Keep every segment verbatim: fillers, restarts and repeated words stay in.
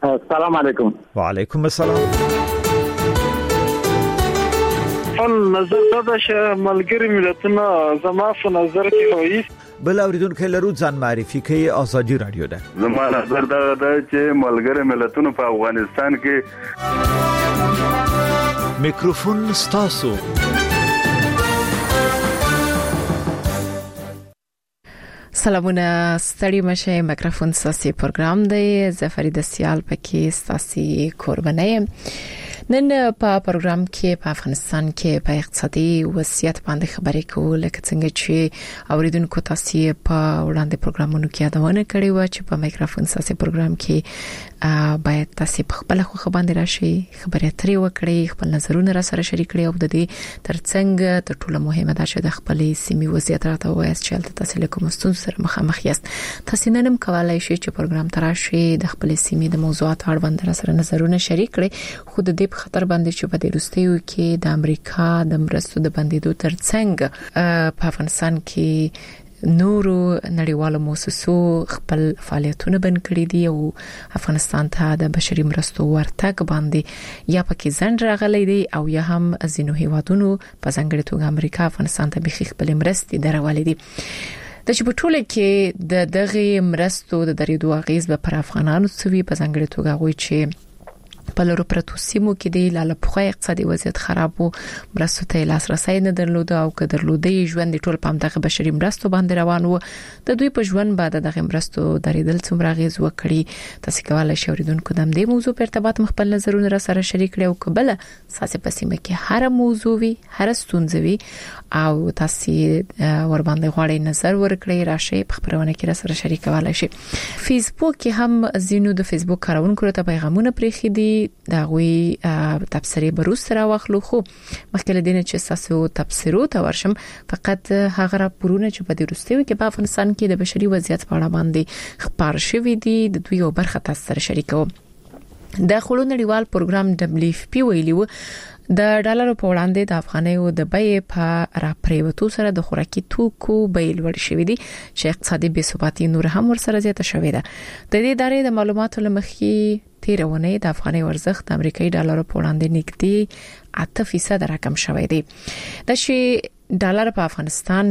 السلام علیکم. وعلیکم السلام. فن نظر دا چې ملګری ملتونه زما په نظر کې وایي بل اوریدونکو لرو ځان معرفي کوي. ازادي رادیو ده. زما نظر دا ده چې ملګری ملتونه په افغانستان کې میکروفون ستاسو. سلامونه ستړي مشه. میکروفون ستاسو پروګرام دی. زفرید سیال پکې ستاسو قربانه. نن په پروګرام کې په افغانستان کې په اقتصادي وضعیت باندې خبرې کوو، لکه څنګه چې اوریدونکو تاسو په وړاندې پروګرامونو کې یادونه کړې و چې په میکروفون ساسي پروګرام کې باید تاسو په خپل خو باندې راشي، خبرې اترې وکړي، خپل نظرونه را سره شریک کړئ او د دې ترڅنګ تر ټولو مهمه ده چې د خپل سیمې وضعیت راته وایي چې تاسو له کوم ستونزې سره مخامخ یاست. تاسو نن هم کولای شئ چې پروګرام تراشي د خپل سیمې د موضوعات اړوند را سره نظرونه شریک کړئ. خو د دې خطر باندې چې په دې روستیو کې د امریکا د مرستو د بندیدو ترڅنګ په افغانستان کې نورو نړیوالو مؤسسو خپل فعالیتونه بند کړي دي او افغانستان ته د بشري مرستو ورتګ باندې یا پکې ځند راغلي دي او یا هم ځینو هیوادونو په ځانګړي توګه امریکا افغانستان ته بخښ خپل مرستې درولې دي. د چې په ټوله کې د دغه مرستو د درېدو اغیز به پر افغانانو څوي، په ځانګړي توګه غوي چې په لورو پرتو سیمو کې د لاله پخوی اقتصادي وضعیت خراب وو، مرستو ته لاسرسي نه درلود او که درلودې ژوند ټول په دغه بشري مرستو باندې روان وو. د دوی په ژوند بعد دغه مرستو درېدل څومره غیز وکړي. تاسو کولای شئ اوریدونکو د دې موضوع په ارتباط مخبل نظرونه را سره شریک کړئ او قبل ساسي پسیمه کې هر موضوع وي، هر ستونزه وي او تاسو ور باندې غواړئ نظر ورکړئ، راشي په خبرونه کې را سره شریک کولای شئ. فیسبوک کې هم زینو د فیسبوک کارونکو ته پیغامونه پرېخي دي، دا غوي تبصره بروس سره واخلو. خو مخکې لدینه چې تاسو تبصرو ته ورشم، فقط هغه راپورونه چې په دې روستیو کې په افغانستان کې د بشري وضعیت په اړه باندې خبر شوې دي د دوی یو برخه تاسو سره شریکوم. د خلونو نړیوال پروګرام دبليو اف پی ویلي و د ډالرو په وړاندې د افغانیو د بیې په راپریوتو سره د خوراکي توکو بیې لوړ شوې دي چې اقتصادي بې ثباتي نور هم ورسره زیاته شوې ده. د دې ادارې د معلوماتو لمخې تیرونه د افغاني ارزښت د امریکایي ډالرو په وړاندې نږدې اته فیصد رقم شوی دی. د شي ډالر په افغانستان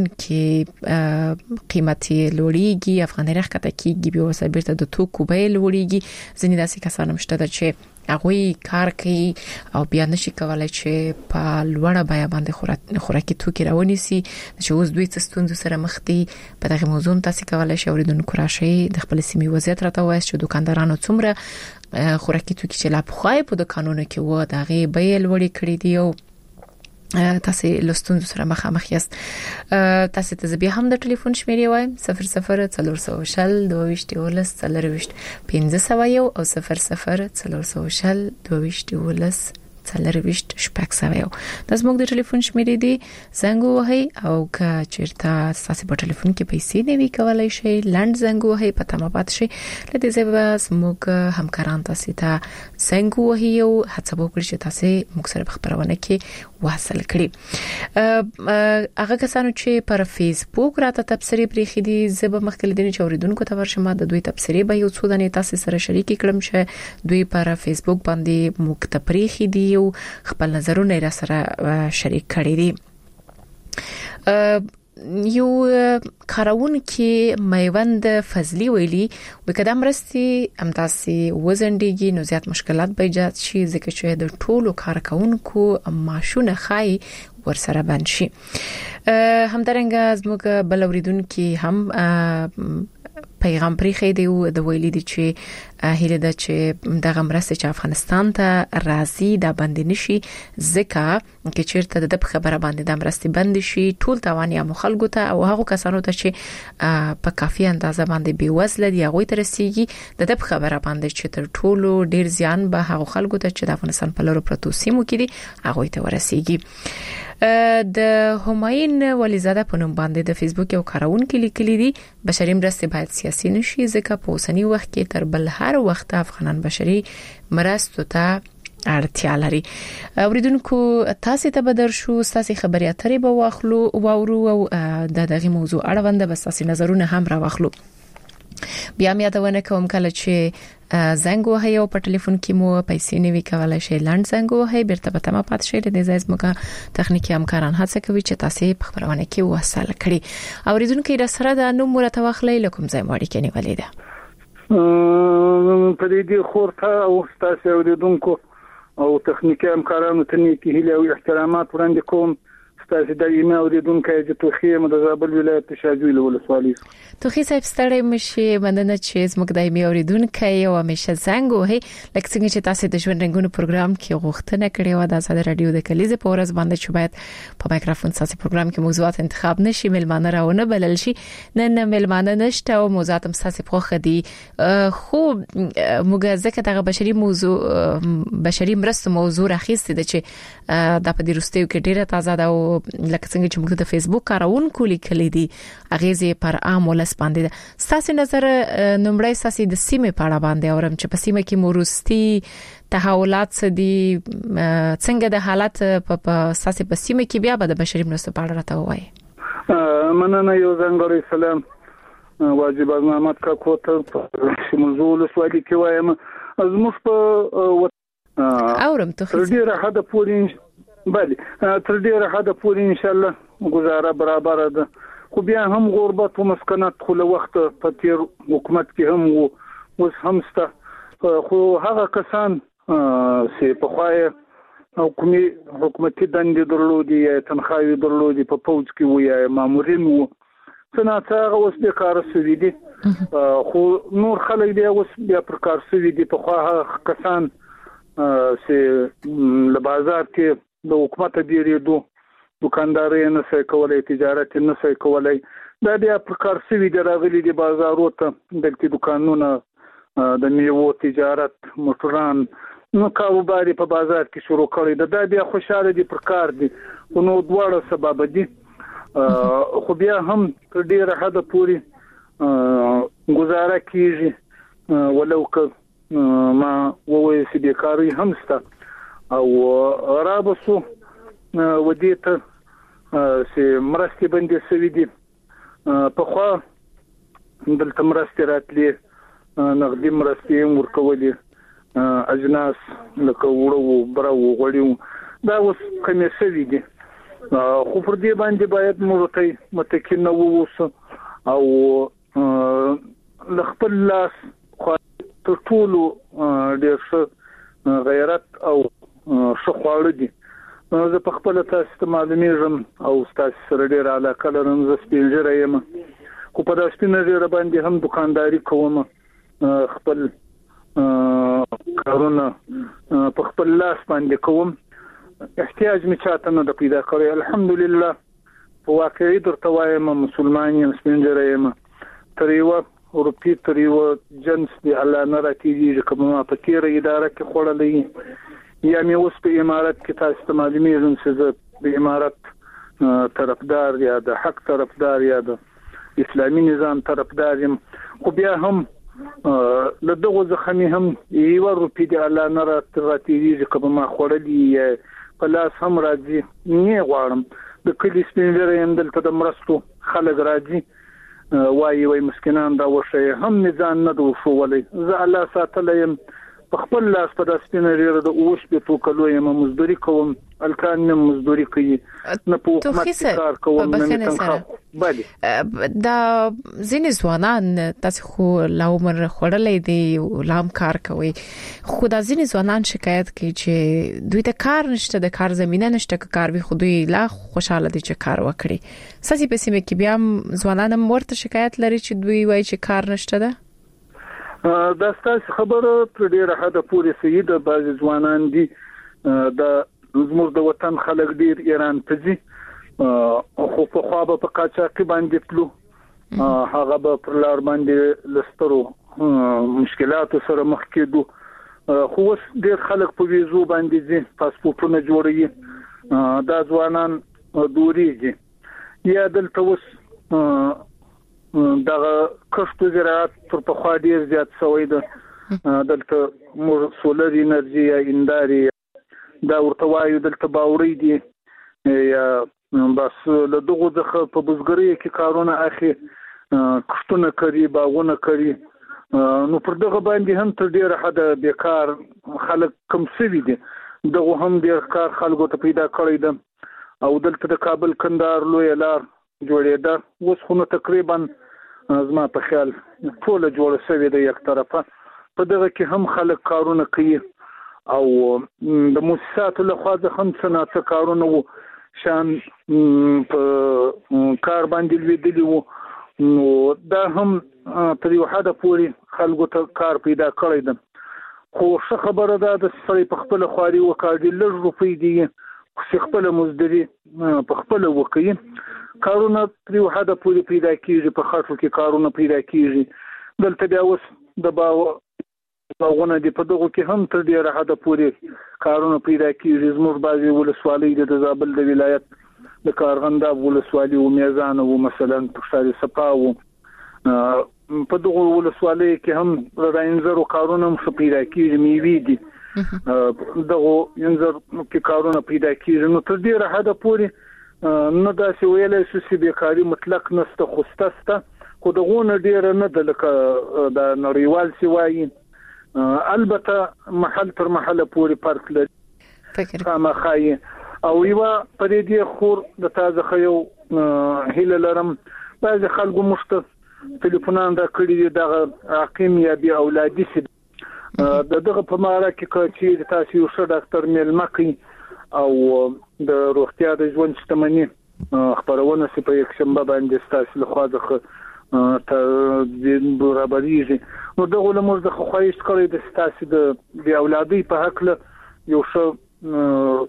کې قیمتي لوړیږي، افغاني راکته کېږي، به وسبرته د توکو بیې لوړیږي. ځینې داسې کسان مشته چې هغه کار کوي او بیا نشي کولای چې په لوړه بیه باندې خوراکي توکي راونیسي. چې اوس دوی څه ستونزې سره مخ دي په دغه موضوع تاسو کولای شئ اوریدونکو راشي د خپل سیمې وضعیت راته وایي چې دکاندارانو څومره خوراکي توکي چې لا پخوای په دکانونو کې و دغه بیې لوړې کړې دي او تاسو لستون سره مخامخ یاست. تاسو ته بیا هم د ټلیفون شمیرې وایم صفر صفر څلور سوه شل دوه ویشت ولس څلور ویشت پنځه سوه یو او صفر صفر څلور سوه شل دوه ویشت ولس څلور ویشت شپږ سوه یو. د زموږ د ټلیفون شمیرې دي، زنګ وهئ او که چیرته تاسو په ټلیفون کې پیسې نه وی کولای شئ لاند زنګ وهئ په تمه پات شئ. لدې ځای زموږ همکاران تاسو ته زنګ وهئ او هڅه وکړئ چې تاسو موږ سره په خبرونه کې وصل کړئ. هغه کسانو چې پر فیسبوک راته تبصرې پرېخي دي، زه به مخکې دیني چې اوریدونکو ته ورشم د دوی تبصرې به یو څو دنې تاسو سره شریک کړم چې دوی پر فیسبوک باندې موږ ته پرېخي دي او خپل نظرونه را سره شریک کړي دي. یو کارون کې میوند فضلی ویلي وکړه مرستي امتاسي وزندګي نو زیات مشکلات به ایجاد شي ځکه چې د ټولو کارکونکو معاشونه خای ورسره بند شي. همدارنګه زموږ بل اوریدونکو هم پیغام پرېخي دی او د ویلي دي چې هیله ده چې دغه مرسته چې افغانستان ته راځي دا بند نشي ځکه چې چیرته د خبره باندې د مرسته بند شي ټول توان یا مخالګو ته او هغه کسانو ته چې په کافي اندازه باندې بیوزله دي هغه ته رسیږي د خبره باندې چې تر ټولو ډیر زیان به هغه خلکو ته چې د افغانستان په لورو پروتو سیمو کې دي هغه ته ورسیږي. د هماین ولیزاده په نوم باندې د فیسبوک یو کارونکو لیکلي دي بشري مرسته باید سیاسي نشي ځکه په اوسنی وخت کې تر بل هر وخت افغانان بشري مرستو ته اړتیا لري. اوریدونکو تاسو ته بدر شو تاسو خبري اترې به واخلو واورو او د دغه موضوع اړوند به تاسو نظرونه هم را واخلو. بیا مې یادونه کوم کله چې زنګ وهي او په ټلیفون کې مو پیسې نیوي کولای شي لاند زنګ وهي بیرته په تمه پات شي د زیز موږ تخنیکی همکاران هڅه کوي چې تاسو په خبرونه کې وصل کړي اوریدونکو د سره د نوم مرته واخلې لکم ځای ماړي کې نیولې ده په دې خورته او تاسو اوریدونکو او تخنیکی همکارانو ته نیکی هیله او احترامات وړاندې کوم تاسو د ایمه اوریدونکو د توخیه مدزابل ولایت شاجوی ولسوالۍ توخی صاحب ستړی مشي مننه چې زموږ د ایمه اوریدونکو او همیشه زنګ وهي لکه څنګه چې تاسو د ژوند رنگونو پروګرام کې غوښتنه کړې و د آزاد رادیو د کلیزې په ورځ باندې چې باید په مایکروفون ساسي پروګرام کې موضوعات انتخاب نشي ملمانه راونه بلل شي نن ملمانه نشته او موضوعات هم ساسي پروخه دي خو موږ ځکه دغه بشري موضوع بشري مرسته موضوع راخیسته د چې د په دروستیو کې ډیره تازه ده او لکه څنګه چې موږ د فیسبوک کارونکو لیکلي دي اغیزه پر عام ولس باندې ده ستاسو نظر نمبر ساسي د سیمه په اړه باندې اورم چې په سیمه کې مورستي تحولات سدي څنګه د حالت په ساسي په سیمه کې بیا د بشري مرستو په اړه راته وایي مننه یو ځانګړی سلام واجب برنامه کا کوته چې موضوع لسوالي کې وایم زموږ په اورم ته ډیره حد پورې بله تر ډیره حد پورې ان شاء الله گزاره برابر ده خو بیا هم غربت او مسکنات خو له وخت په تیر حکومت کې هم وو اوس هم سته خو هغه کسان چې په خوای حکومي حکومتي دندې درلودي یا تنخواهي درلودي په پوز کې وو یا مامورین وو څنګه هغه اوس به کار سوي دي خو نور خلک بیا اوس بیا پر کار سوي دي په خواه کسان چې له بازار کې د حکومت ډیرېدو دکانداري نه سې کولای تجارت نه سې کولای دا بیا پر کار سوي دی راغلي دي بازارو ته د دکانونو د میوو تجارت موټران نو کاروبار په بازار کې شروع کړی دا, دا بیا خوشاله دي پر کار دي نو دواړه سبب دي خو بیا هم ډیره حد پوري گزاره کیږي ولو که ما ووي چې بیکاری هم سته او رابسو ودیته چې مرستې بندې شوې دي په خوا دلته مرستې راتلې نغدي مرستې ورکولې اجناس لکه وړو برو غوړیو دا اوس کمې شوې دي خو پر دې باندې باید موږ ته متکي نه ووسو او لخپل لاس تر ټولو ډېر ښه غیرت او ښه خواړه دي زه په خپل تاسو ته معلومیږم او تاسو سره ډېر علاقه لرم زه سپین ږیری یم خو په داسې سپین ږیری باندې هم دکانداري کوم خپل کارونه په خپل لاس باندې کوم احتیاج می چاته نه پیدا کړی الحمدلله په واقعي درته وایم مسلمان یم سپین ږیری یم تر یو روپی تر یو جنس دی الله نه راکېږي کوم په تیر اداره کې خوړلې یا مې اوس په امارات کې تاسو ته معلومیږم چې زه د امارات طرفدار یا د حق طرفدار یا د اسلامي نظام طرفدار یم خو بیا هم له دغه ځخمي هم یو روپی دی الله نه راکېږي کوم ما خوړلې په لاس هم راځي نه غواړم د کلی سپین ږیری یم دلته د مرستو خلک راځي وایي وای مسکینان دا وشه هم نزان نه دوه شوولې زه الله ساتلم په خپل لاس په داس پینه لري د اوس په توکلو یم مزدوري کوم الکان نه مزدوري کوي نه په حکومت کار کوم نه تنخواه بله دا ځینې ځوانان تاسو خو لا عمر خړلې دي لام کار کوي خو دا ځینې ځوانان شکایت کوي چې دوی ته کار نشته د کار زمينه نشته کار وي خو دوی لا خوشاله دي چې کار وکړي ساسي په سیمه کې بیا ځوانان مرته شکایت لري چې دوی وایي چې کار نشته ده دا ستاسو خبره پر ډیره حد پورې سید بعض ځوانان دي د زموږ د وطن خلک ډیر ایران ته ځي خو په خوا به په قاچاقي باندې تلو هغه به پر لار باندې لسترو مشکلات سره مخ کېدو خو اوس ډیر خلک په ویزو باندې ځي پاسپورتونه جوړوي دا ځوانان دوريږي یا دلته اوس دغه کښت زراعت تر په خوا ډیر زیات شوی ده دلته مور سولر انرژي یا انداري دا ورته وایو دلته باوري دي یا بس له دغه ځخه په بزګرۍ کې کارونه اخی کښتونه کوي باغونه کوي نو پر دغه باندې هم تر ډیره حد بیکار خلک کم سوي دي دغه هم ډیر کار خلکو ته پیدا کړی ده او دلته د کابل کندهار لوی لار جوړېده اوس خو نو تقریبا زما په خیال ټول جوړ شوی دی یک طرفه په دغه کې هم خلک کارونه کوي او د مؤسساتو له خوا د هم صنعت کارونه وو شان په کار باندې لویدلی وو نو دا هم تر یو حد پورې خلکو ته کار پیدا کړی ده خو څه خبره ده د سړي په خپل خواري وکړي لږ روپۍ دي خو خپل مزدوري په خپل وکړي کارونه تر یو حد پورې پیدا کیږي په خاطر کې کارونه پیدا کیږي دلته بیا اوس د باو باغونه دي په دغه کې هم تر ډیره حد پورې کارونه پیدا کیږي زموږ بعضي ولسوالۍ د زابل د ولایت د کارغنداب ولسوالۍ او میزان او مثلا پښتاري صفا او په دغه ولسوالۍ کې هم راینځرو کارونه هم پیدا کیږي میوي دي دغه انځر کې کارونه پیدا کیږي نو تر ډیره حد پورې نو دا چې ویلای شو چې بیکاری مطلق نسته خوستسته خو دغه ډیره نه د لکه د نړیوال سیوای البته محل تر محل پورې فرق لري فکر خامخای او یو پرې دی خور د تازه خيو هله لرم بعض خلکو مشت ټلیفونان دا کړی دغه عقیم یا بي اولادي سي د دغه په ماره کې چې تاسو یو ښه ډاکټر ملمکي او د روغتیا د ژوند شتمنۍ خبرونه سي په یک شنبه باندې تاسو له خوا د ته برابرېږي نو دغه له موږ د خوښیش کړی د تاسو د اولادي په حق له یو ښه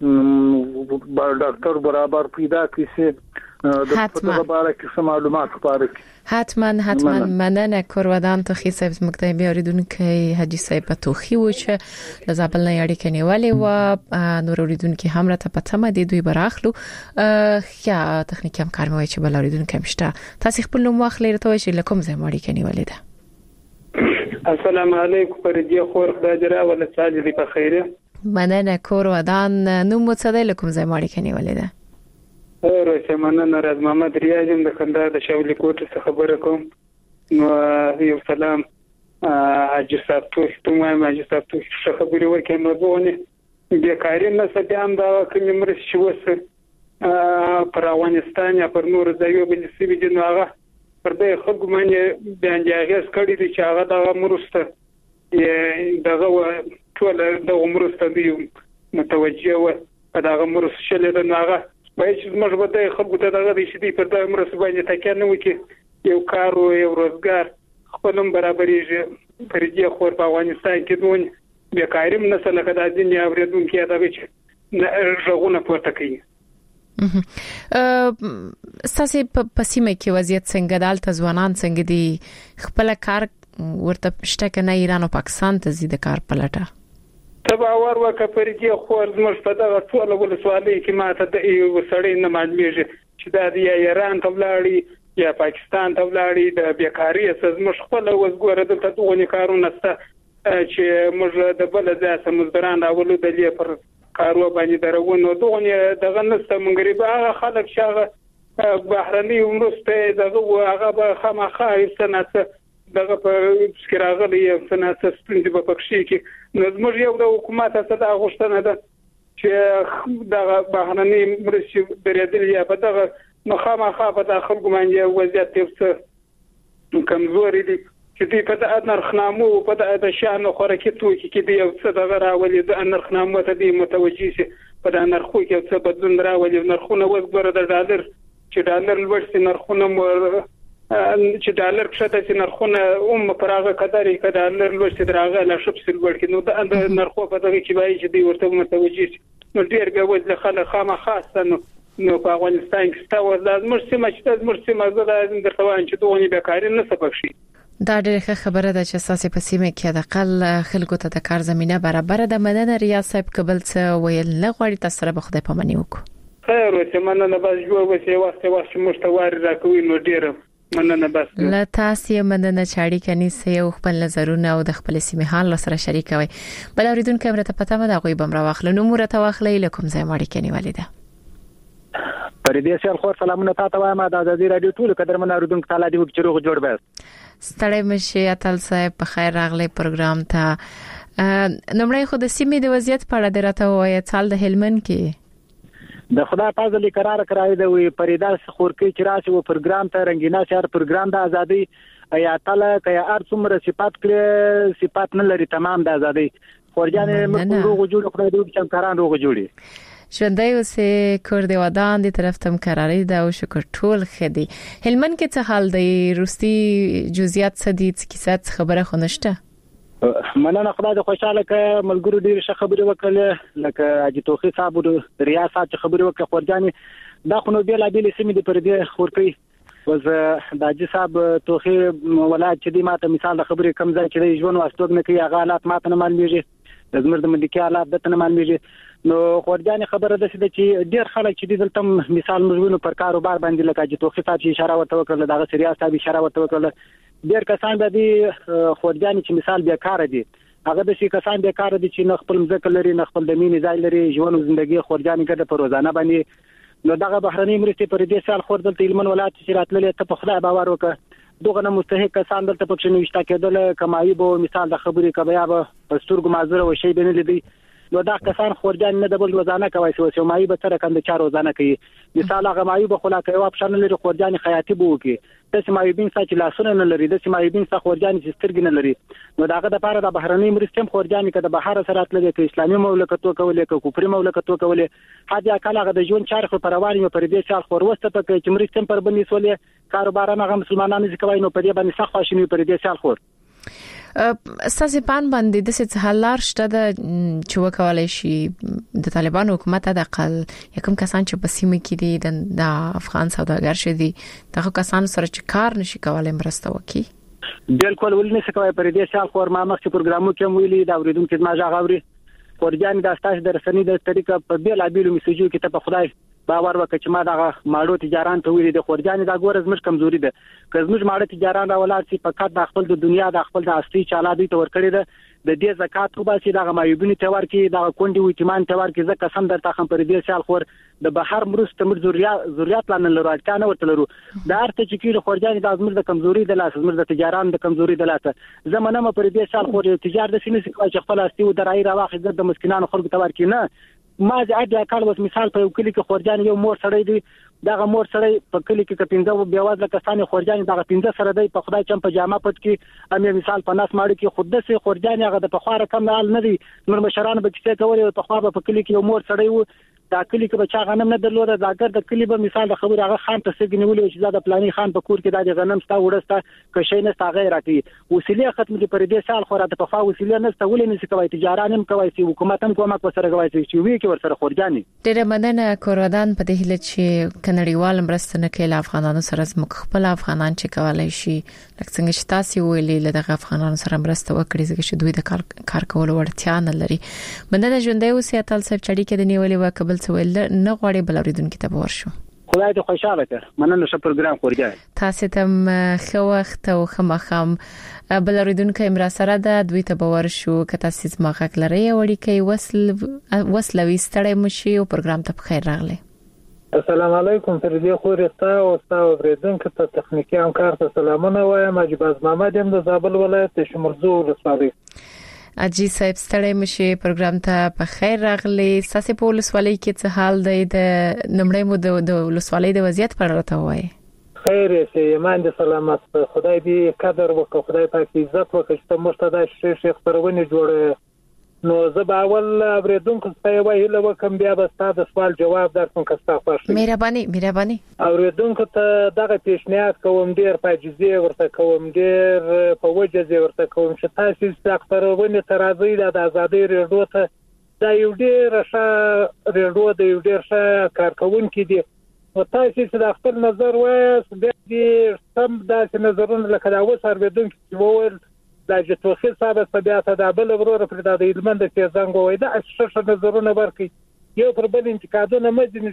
ډاکټر برابر پیدا کړي د په اړه کې معلومات خبره کړي حتما حتما مننه کورودان تو خي صاحب مقدمه بیاریدونکو حاجی صاحب توخی و چې د زابل نه اړیکه نیولې و نور اوریدونکو هم را ته پته مده دوی براخلو یا تخنیکی هم کار موي چې بل اوریدونکو مشته تاسو خپل نوم واخلې ته چې لکم زم اړیکه نیولې ده السلام علیکم پر دې خور خدای دې را ول ساجي دې په خیره مننه کورودان نوم مو څه دی لکم زم اړیکه نیولې ده اوره مننه راز محمد ریاض د کندهار د شاولي کوټ څخه خبره کوم نو یو سلام حاجی صاحب ته ستوم حاجی صاحب ته څه خبرې وکړم نو ونه بیکاری نه سپیان دا کوم مرس شو وسه پر افغانستان یا پر نور ځایو باندې سی وی نو هغه پر دې خلکو باندې بیان جاګس کړی دي چې هغه د مرسته یې دغه ټول د مرسته دی متوجه و دغه مرسته شلې نه هغه وایي چې موږ به د خلکو ته دغه دي چې پر د مرسته باندې تکیه نه وکړي یو کار او یو روزګار خپلم برابرېږي پر دې خور په افغانستان کې دون بیکاریم نه سره کدا دین یا ورېدون کې دا چې ژغونه پورته کوي ا ساسي په سیمه کې وضعیت څنګه دالته ځوانان څنګه دي خپل کار ورته شته کنه ایران او پاکستان ته زیاده کار پلټه تبا ور وکه پر دې خور زموږ په دغه ټول ولسوالۍ کې ماته د یو سړی نه معلومیږي چې دا د ایران ته ولاړی یا پاکستان ته ولاړی د بیکاری زموږ خپل وزګور دلته دغه کارونه ست چې موږ د بل ځای سمزدران راولو د لې پر کارو باندې درونه دغه دغه نست مونږ هغه خلک شاغه بهرني ومسته دغه هغه به خامخا سنت دغه په سکراغلی سنت سپلند په پکشي کې نو زموږ یو د حکومت څخه د غوښتنه ده چې دغه بهرني مرشي درېدل یا په دغه مخامخ په داخل ګمانځي وضعیت څه کمزوري دي چې دې په د نرخنامو په د شان خورکتو کې دې یو څه دغه راولي د نرخنامو ته دې متوجي شي په د نرخو کې څه بدلون راولي نرخونه وګوره د ډالر چې ډالر لوړ سي نرخونه چې ډالر کښته چې نرخونه اوم پراغه قدرې کړه ډالر لوړ سي دراغه لا شپ سل ور کې نو د نرخو په دغه کې وایي چې دې ورته متوجي شي نو ډیر غوځ له خلک خامہ خاصه نو نو په افغانستان کې ستاسو لازم مرسي مچته مرسي مزه د درتوان چې دوه بیکاری نه سبب شي دا ډېره خبره ده چې ساسي په سیمه کې د قل خلکو ته د کار زمينه برابر ده مننه ریاض صاحب قبل څه ویل نه غواړي تاسو سره به خدای په منی وکړو خیر چې مننه بس جوړ وسی وخت وخت مشتوار راکوي نو ډیر مننه بس لا تاسو مننه چاړي کني سه خپل نظرونه او د خپل سیمه حال سره شریکوي بل اوریدونکو امر ته پته مده غوي بم را واخل نو مور ته واخلې لکم زای ماړي کني والده پر دې سیال خور سلامونه تاسو وایم د ازادي رادیو ټول قدرمن اوریدونکو تعالی دې وکړو جوړ بس ستړی مشه اتل صاحب په خیر راغلی پروګرام ته. نمړی خو د سیمې د وضعیت په اړه درته وایي څال د هلمند کې د خدای فضل قرار کړای دی وی پریدا خورکی چې راشي و پروګرام ته رنگینا شهر پروګرام د ازادي یا تعالی کیا ار څومره صفات کړي صفات نه لري تمام د ازادي خورجان موږ روغ جوړ خدای دې چې کاران روغ جوړي ژوندۍ اوسې کور دی ودان دي طرف تم قراري دا او شکر ټول خدي. هلمند کې څه حال دی روستي جزئیات څه دي څه خبره خو نشته؟ مننه خدای دې خوشاله ک ملګرو ډیر ښه خبرې وکړه لکه اجي توخي صاحب د ریاست خبرې وکړه خورجاني دا خو نو بیل بیل سیمې د پر دې خورکی وز د اجي صاحب توخي ولایت چې دی ماته مثال خبرې کم ځای چې ژوند واستوګ نه کوي هغه حالات ماته نه معلومیږي د زمر د ملکی حالات د نه معلومیږي نو خورجاني خبره ده چې ډیر خلک چې دلته مثال مزونو پر کاروبار باندې لکه اجي توخي صاحب اشاره ورته وکړه دغه ریاست صاحب اشاره ورته وکړه ډیر کسان د دې خورجاني چې مثال بیکاره دي هغه د شي کسان بیکاره دي چې نه خپل ځکه لري نه خپل د مینې ځای لري ژوند او ژوندۍ خورجاني کړه په روزانه باندې نو دغه بهرني مرستې پر دې سال خور دلته علمن ولایت چې راتللې ته په خدای باور وکړه دغه نه مستحق کسان دلته پکې نوښتا کېدل کمایي به مثال د خبرې کبیا به پستورګو مازره او شی بنل دي نو دا کسان خورجان نه د بل روزانه کوي سو مایي به تر کنده چا روزانه کوي مثال هغه مایي به خلا کوي اپشن لري خورجان خیاطي بو کوي د سمایبین سچ لاسونه نه لري د سمایبین څخه خورجان چې سترګې نه لري نو داغه د لپاره د بهرني مرستم خورجان کده بهر سره اتلې کې اسلامي مملکتو کولې کې کوپری مملکتو کولې حاجه کله غو د ژوند چارخ پر رواني پر دې سال خور وسته په کې مرستم پر بنې سولې کاروبارانه غو مسلمانانو چې کوي نو په دې باندې سخت خواشنی پر دې سال خور اساسي پان باندې د څه حلار شته د چې وکولای شي د طالبان حکومت د اقل یکم کسان چې په سیمه کې دي د افغان سوداګر شدي دغه کسان سره چې کار نشي کولای مرسته وکړي بالکل ولني څه کوي پر دې سال خور ما مخکې پروګرامو کې ویلي دا اوریدونکو ما ژغوري خورجان د استاش درسنی د طریقه په بیل ابیلو میسجو کې ته په خدای باور وکړه چې ما دا ماړو تجاران ته ویلي د خورجان دا ګور زمش کمزوري ده که زمش ماړه تجاران راولات چې فقط د خپل د دنیا د خپل د اصلي چالادي تور کړی ده د دې زکات او باسي د مایوبینی تور کې د کونډي وټیمان تور کې زکه سم درته خم پر دې سال خور د بهر مرست مر ضرورت ضرورت لانه لرو اړتیا نه ورته لرو د ارته چې کیله خورجان د زمش د کمزوري د لاس زمش د تجاران د کمزوري د لاس زمونه م پر دې سال خور تجارت د سینې چې خپل استي او درای راوخه د مسکینانو خلکو تور کې نه ما ځاډه کال وس مثال په کلی کې خورجان یو مور سړی دی دغه مور سړی په کلی کې کپینځه بیواز لکه ستانه خورجان دغه پینځه سره دی په خدای چم په جامه پټ کې امي مثال په ناس ماړي کې خود سه خورجان هغه د پخواره کم نه دی نور مشران به کیسه کولې په خوا په کلی کې یو مور سړی وو دا کلی کې بچا غنم نه درلوده دا ګر د کلی به مثال د خبر هغه خان ته سګ نیولې چې دا د پلاني خان په کور کې د غنم ستا وړسته کښې نه ستا غیر راکې وسیله ختم دي پر دې سال خو راته په فا وسیله نه ستا ولې نه کوي تجارت هم کوي چې حکومت هم کومه کوسره کوي چې وی کې ورسره خورجاني ډېر مننه کورودان په دې هله چې کنړیوال مرسته نه کوي افغانانو سره زموږ خپل افغانان چې کولای شي لکه څنګه چې تاسو ویلي لدغه افغانانو سره مرسته وکړي چې دوی د کار کار کولو وړتیا نه لري مننه ژوندۍ اوسې اتل صاحب چړي کې د نیولې وکبل څول نه غواړي بل اوریدونکو ته ورشو خدای دې خوشاله کړه مننه ش پروګرام خورجای تاسو ته خو وخت او خمخم بل اوریدونکو امرا سره د دوی ته ورشو کته سیس مخک لري وړي کوي وصل وصلوي ستړی مشي او پروګرام ته بخیر راغلی السلام علیکم تر دې خورستا او تاسو اوریدونکو ته تخنیکی همکار ته سلامونه وایم اجباز محمد هم د زابل ولایت شمرزو ولسوالۍ اجي صاحب ستړی مشه پروګرام ته په خیر راغلی ساسې په ولسوالۍ کې څه حال دی د نمړې مو د ولسوالۍ د وضعیت پر راته وایي خیر سي ایمان دې سلامت خدای دې قدر وکړي خدای پاک عزت وکړي چې موږ ته د شیخ خبرونه جوړه نو زه اول اوریدونکو ته وایي لکه بیا به تاسو سوال جواب درکوم که تاسو خوښ مهرباني مهرباني اوریدونکو ته دغه پیشنهاد کوم ډیر پاجزي ورته کوم ډیر په وجه ورته کوم چې تاسو ستاسو تر راځي د ازادي ریډیو ته دا یو ډیر ښه ریډیو د یو ډیر ښه کارکونکو دي او تاسو چې د خپل نظر وایي د سم د نظرونو لکه دا وسر اوریدونکو وویل دا چې توخي صاحب په بیا ته د بل ورور پر د علمند کې څنګه وای دا څه نظرونه ورکي یو پر بل انتقادونه مجن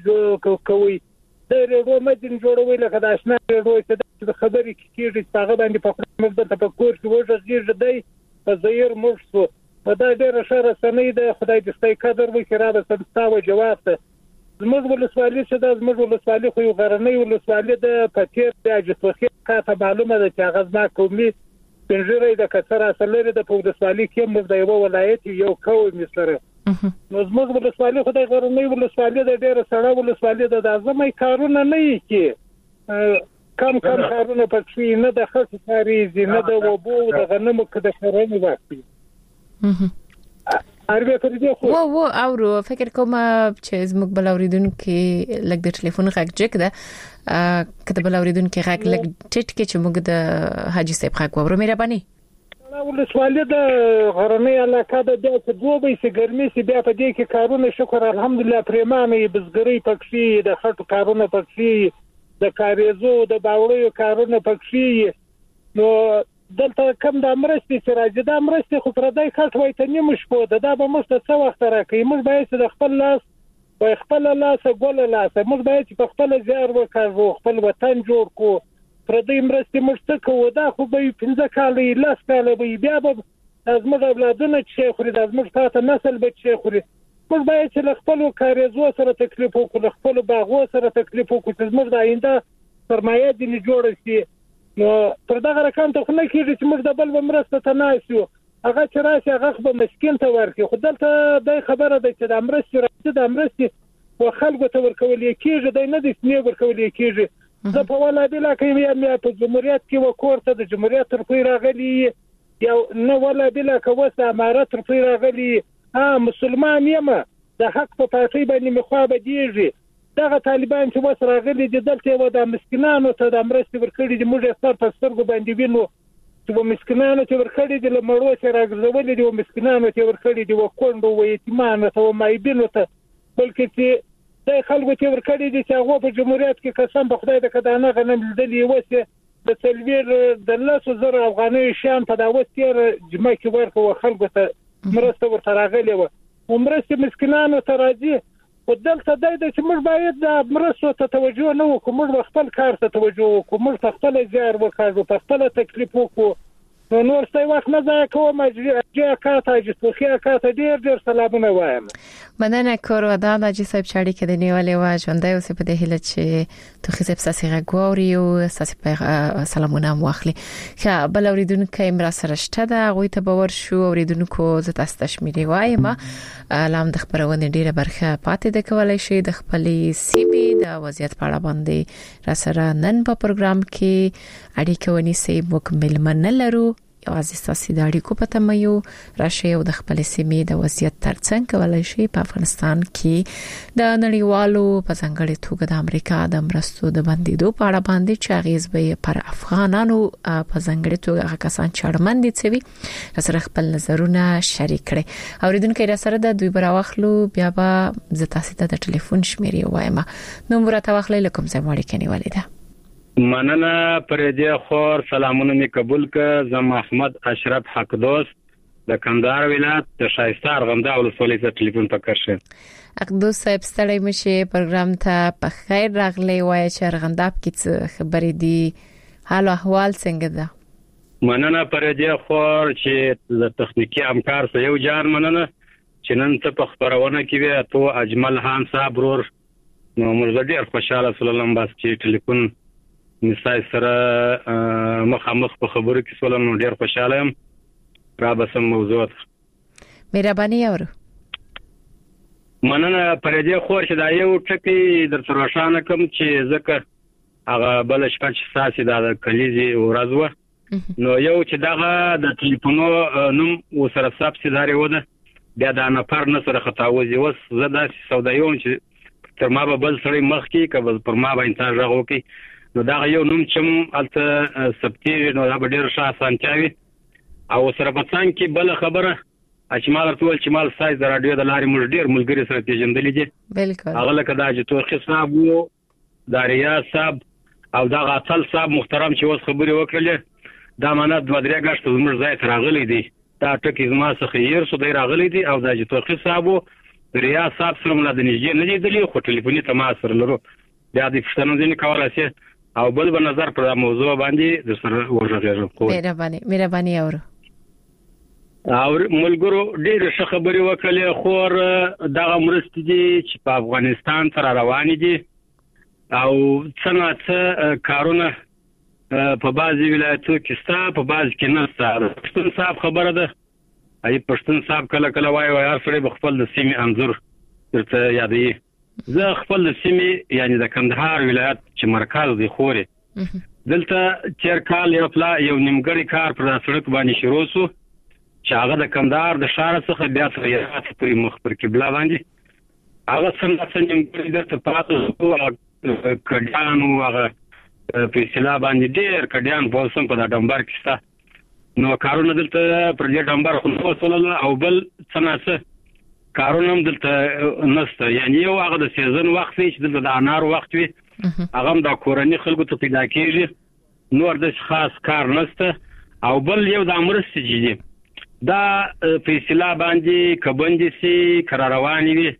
کوي د ریډیو مجن جوړوي لکه د آشنا ریډیو چې د خبرې کیږي هغه باندې په خپل د تفکر کې وځي دی په ظاهر مرسو په دا ډېر شر سنې د خدای دې ستای قدر وکړه د سمستاو جواب ته زموږ ولسوالي چې د زموږ ولسوالي خو یو غرنۍ ولسوالي د پتیر د اجتوخي ته معلومه ده چې هغه ځما قومي پنځري د کثر اصلره د ولسوالي کې موږ د یو ولایت یو قوم سره نو زموږ ولسوالي خو د غرنۍ ولسوالي د ډېر سړه ولسوالي د ازمای کارونه نه یې کې کم کم کارونه پکې نه د خاص کاری نه د وبو د غنمو کده شرنې واقعي اربه پر دې خو و و اورو فکر کوم چې زموږ بل اوریدونکو لګ د ټلیفون غږ جګ ده کته بل اوریدونکو غږ لګ ټټ کې چې موږ د حاجی صاحب غږ وورو مهرباني ولسوالي د غرنۍ علاقه د دې دوبه سي ګرمي سي بیا په دې کې کارونه شکر الحمدلله پرېمانه بزګری پکې د خټو کارونه پکې د کاریزو د باوړیو کارونه پکې نو دلته کم د امرستي چې راځي د امرستي خو پر دای خاط وای ته نیمه شپه ده دا به موږ ته څو وخت راکې موږ باید د خپل لاس په خپل لاس ګول لاس موږ باید په خپل ځار وکړو خپل وطن جوړ کو پر دای امرستي موږ څه کوو دا خو به پنځه کالې لاس کاله به بیا به زموږ اولادونه چې خوري د زموږ تاسو نسل به چې خوري موږ باید چې خپل کاریزو سره تکلیف وکړو خپل باغو سره تکلیف وکړو چې موږ د آینده سرمایه دې جوړ شي نو پر دغه رقم ته خو نه کېږي چې موږ د بل ومرسته تناسو هغه چې راشي هغه به مسكين ته ورکړي خو دلته د خبره ده چې د امرستي راځي د امرستي او خلکو ته ورکول کېږي د نه د سنې ورکول کېږي زه په ولادي لکه مې په جمهوریت کې وکورته د جمهوریت تر پیر راغلي یو نو ولادي لکه وسه امارت تر پیر راغلي ها مسلمان یم د حق په پاتې باندې مخابه دیږي دغه طالبان چې وسره غلي دي دلته و د مسکینانو ته د امرستي ورکړي دي موږ ستر په سترګو باندې وینو چې و مسکینانو ته ورکړي دي لمړو چې راغلي دي و مسکینانو ته ورکړي دي و کونډو و یتیمانو ته و مایبینو ته بلکې چې د خلکو ته ورکړي دي چې هغه په جمهوریت کې قسم په خدای د کدانه غنم لیدلې وسه د تلویر د لاسو زر افغاني شان په داوت تیر جمعه کې ورکو خلکو ته مرسته ورته راغلي و عمرسته مسکینانو ته راځي ودلته د دې چې موږ باید د مرستو ته توجه نه وکړو موږ خپل کار ته توجه وکړو موږ خپل ځار وکړو په خپل تکلیف وکړو نو نور څه وخت نه ځای کوم چې کاته چې توخیا کاته ډیر ډیر سلامونه وایم مننه کورو دا د جی صاحب چاړي کې د نیولې و ژوندۍ اوس په دې هله چې توخي صاحب ساسي غووري او ساسي په سلامونه واخلي ښه بل اوریدونکو امرا سره شته دا غوي ته باور شو اوریدونکو زه تاسو ته شمیري وایم لام د خبرونه ډیره برخه پاتې د کولای شي د خپلې سیمې د وضعیت په اړه باندې را سره نن په پروګرام کې اړیکه ونیسي مکمل منلرو یوازې ساسي د اړیکو په تمه یو راشي او د خپل سیمې د وضعیت ترڅنګ کولای شي په افغانستان کې د نړیوالو په ځانګړي توګه د امریکا د مرستو د بندیدو په اړه باندې چې اغیز به پر افغانانو په ځانګړي توګه هغه کسان چې اړمن دي چې سره خپل نظرونه شریک کړي اوریدونکو را سره د دوی براوخلو بیا به ز تاسو ته د ټلیفون شمیرې وایم نو مرته واخلې لکم زه مړ کېنی ولیدا مننه پر دې خور سلامونه می قبول ک زم احمد اشرف حق دوست د کندهار ولایت د شایستار غمدا ولسوالۍ ته ټلیفون پکړ شه اقدوس صاحب ستړی مشه پروګرام ته په خیر راغلی وای چې رغنداب کې خبرې دي حال احوال څنګه ده مننه پر دې خور چې د تخنیکی همکار سره یو جان مننه چې نن ته په خبرونه کې وي ته اجمل خان صاحب ورور نو موږ ډېر خوشاله سلام بس چې ټلیفون نسای سره مخامخ په خبرو کې سولم نو ډیر خوشاله یم را بسم موضوع مهرباني اورو مننه پر دې خور چې دا یو ټکی در سره شانه کوم چې ځکه هغه بل شپه چې ساسي د کلیزي ورځ نو یو چې دغه د ټلیفونو نوم وسره سبسیداري وده بیا دا نفر نه سره خطاوځي وس زدا سودایوم چې تر ما به بل سره مخ کې کبل پر ما به انتظار راغو کې نو دا یو نوم چې الته سبتی نو دا ډیر ښه اسانتیاوي او سره پڅان کې بل خبره اجمال ټول چې مال سایز د رادیو د لارې موږ ډیر ملګری سره پیژندلې دي بالکل هغه لکه دا چې توخي صاحب وو دا ریاض صاحب او دا غاتل صاحب محترم چې اوس خبرې وکړلې دا مانه د ودرې غشت زموږ ځای ته راغلي دي دا ټکی زما څخه یې سو دی راغلي دي او دا چې توخي صاحب وو ریاض صاحب سره مله د نږدې نه لیدلې خو ټلیفوني تماس سره لرو بیا د پښتنو ځینې کولای شي او بل به نظر پر موضوع باندې د سره ورغږم مهرباني مهرباني اورو او ملګرو ډېر ښه خبرې وکړې خو دغه مرستې دي چې په افغانستان سره روان دي او څنګه څه کارونه په بعضي ولایتونو کې ستا په بعض کې نه ستا. پښتون صاحب خبره ده ای پښتون صاحب کله کله وایي وایي هر سړی خپل د سیمې انځور درته یادوي. زه خپل د سیمې یعنی د کندهار ولایت چې مرکز دی خورې دلته تیر کال یو پلا یو نیمګړی کار پر سړک باندې شروع شو چې هغه د کندهار د ښار څخه بیا تر یاد پورې مخ پر قبله باندې هغه څنګه څنګه نیمګړی درته پاتې شو کډیانو هغه په اصطلاح باندې ډېر کډیان په اوسم په د ډمبر کې ستا نو کارونه دلته پر دې ډمبر خو وصول او بل څنګه کارونه هم دلته نشته. یعنی یو هغه د سیزن وخت چې دلته د انار وخت وي هغه هم د کورنۍ خلکو ته پیدا کېږي نور د خاص کار نشته. او بل یو د مرستې دي دا په اصطلاح باندې کبندې سي قرار رواني وي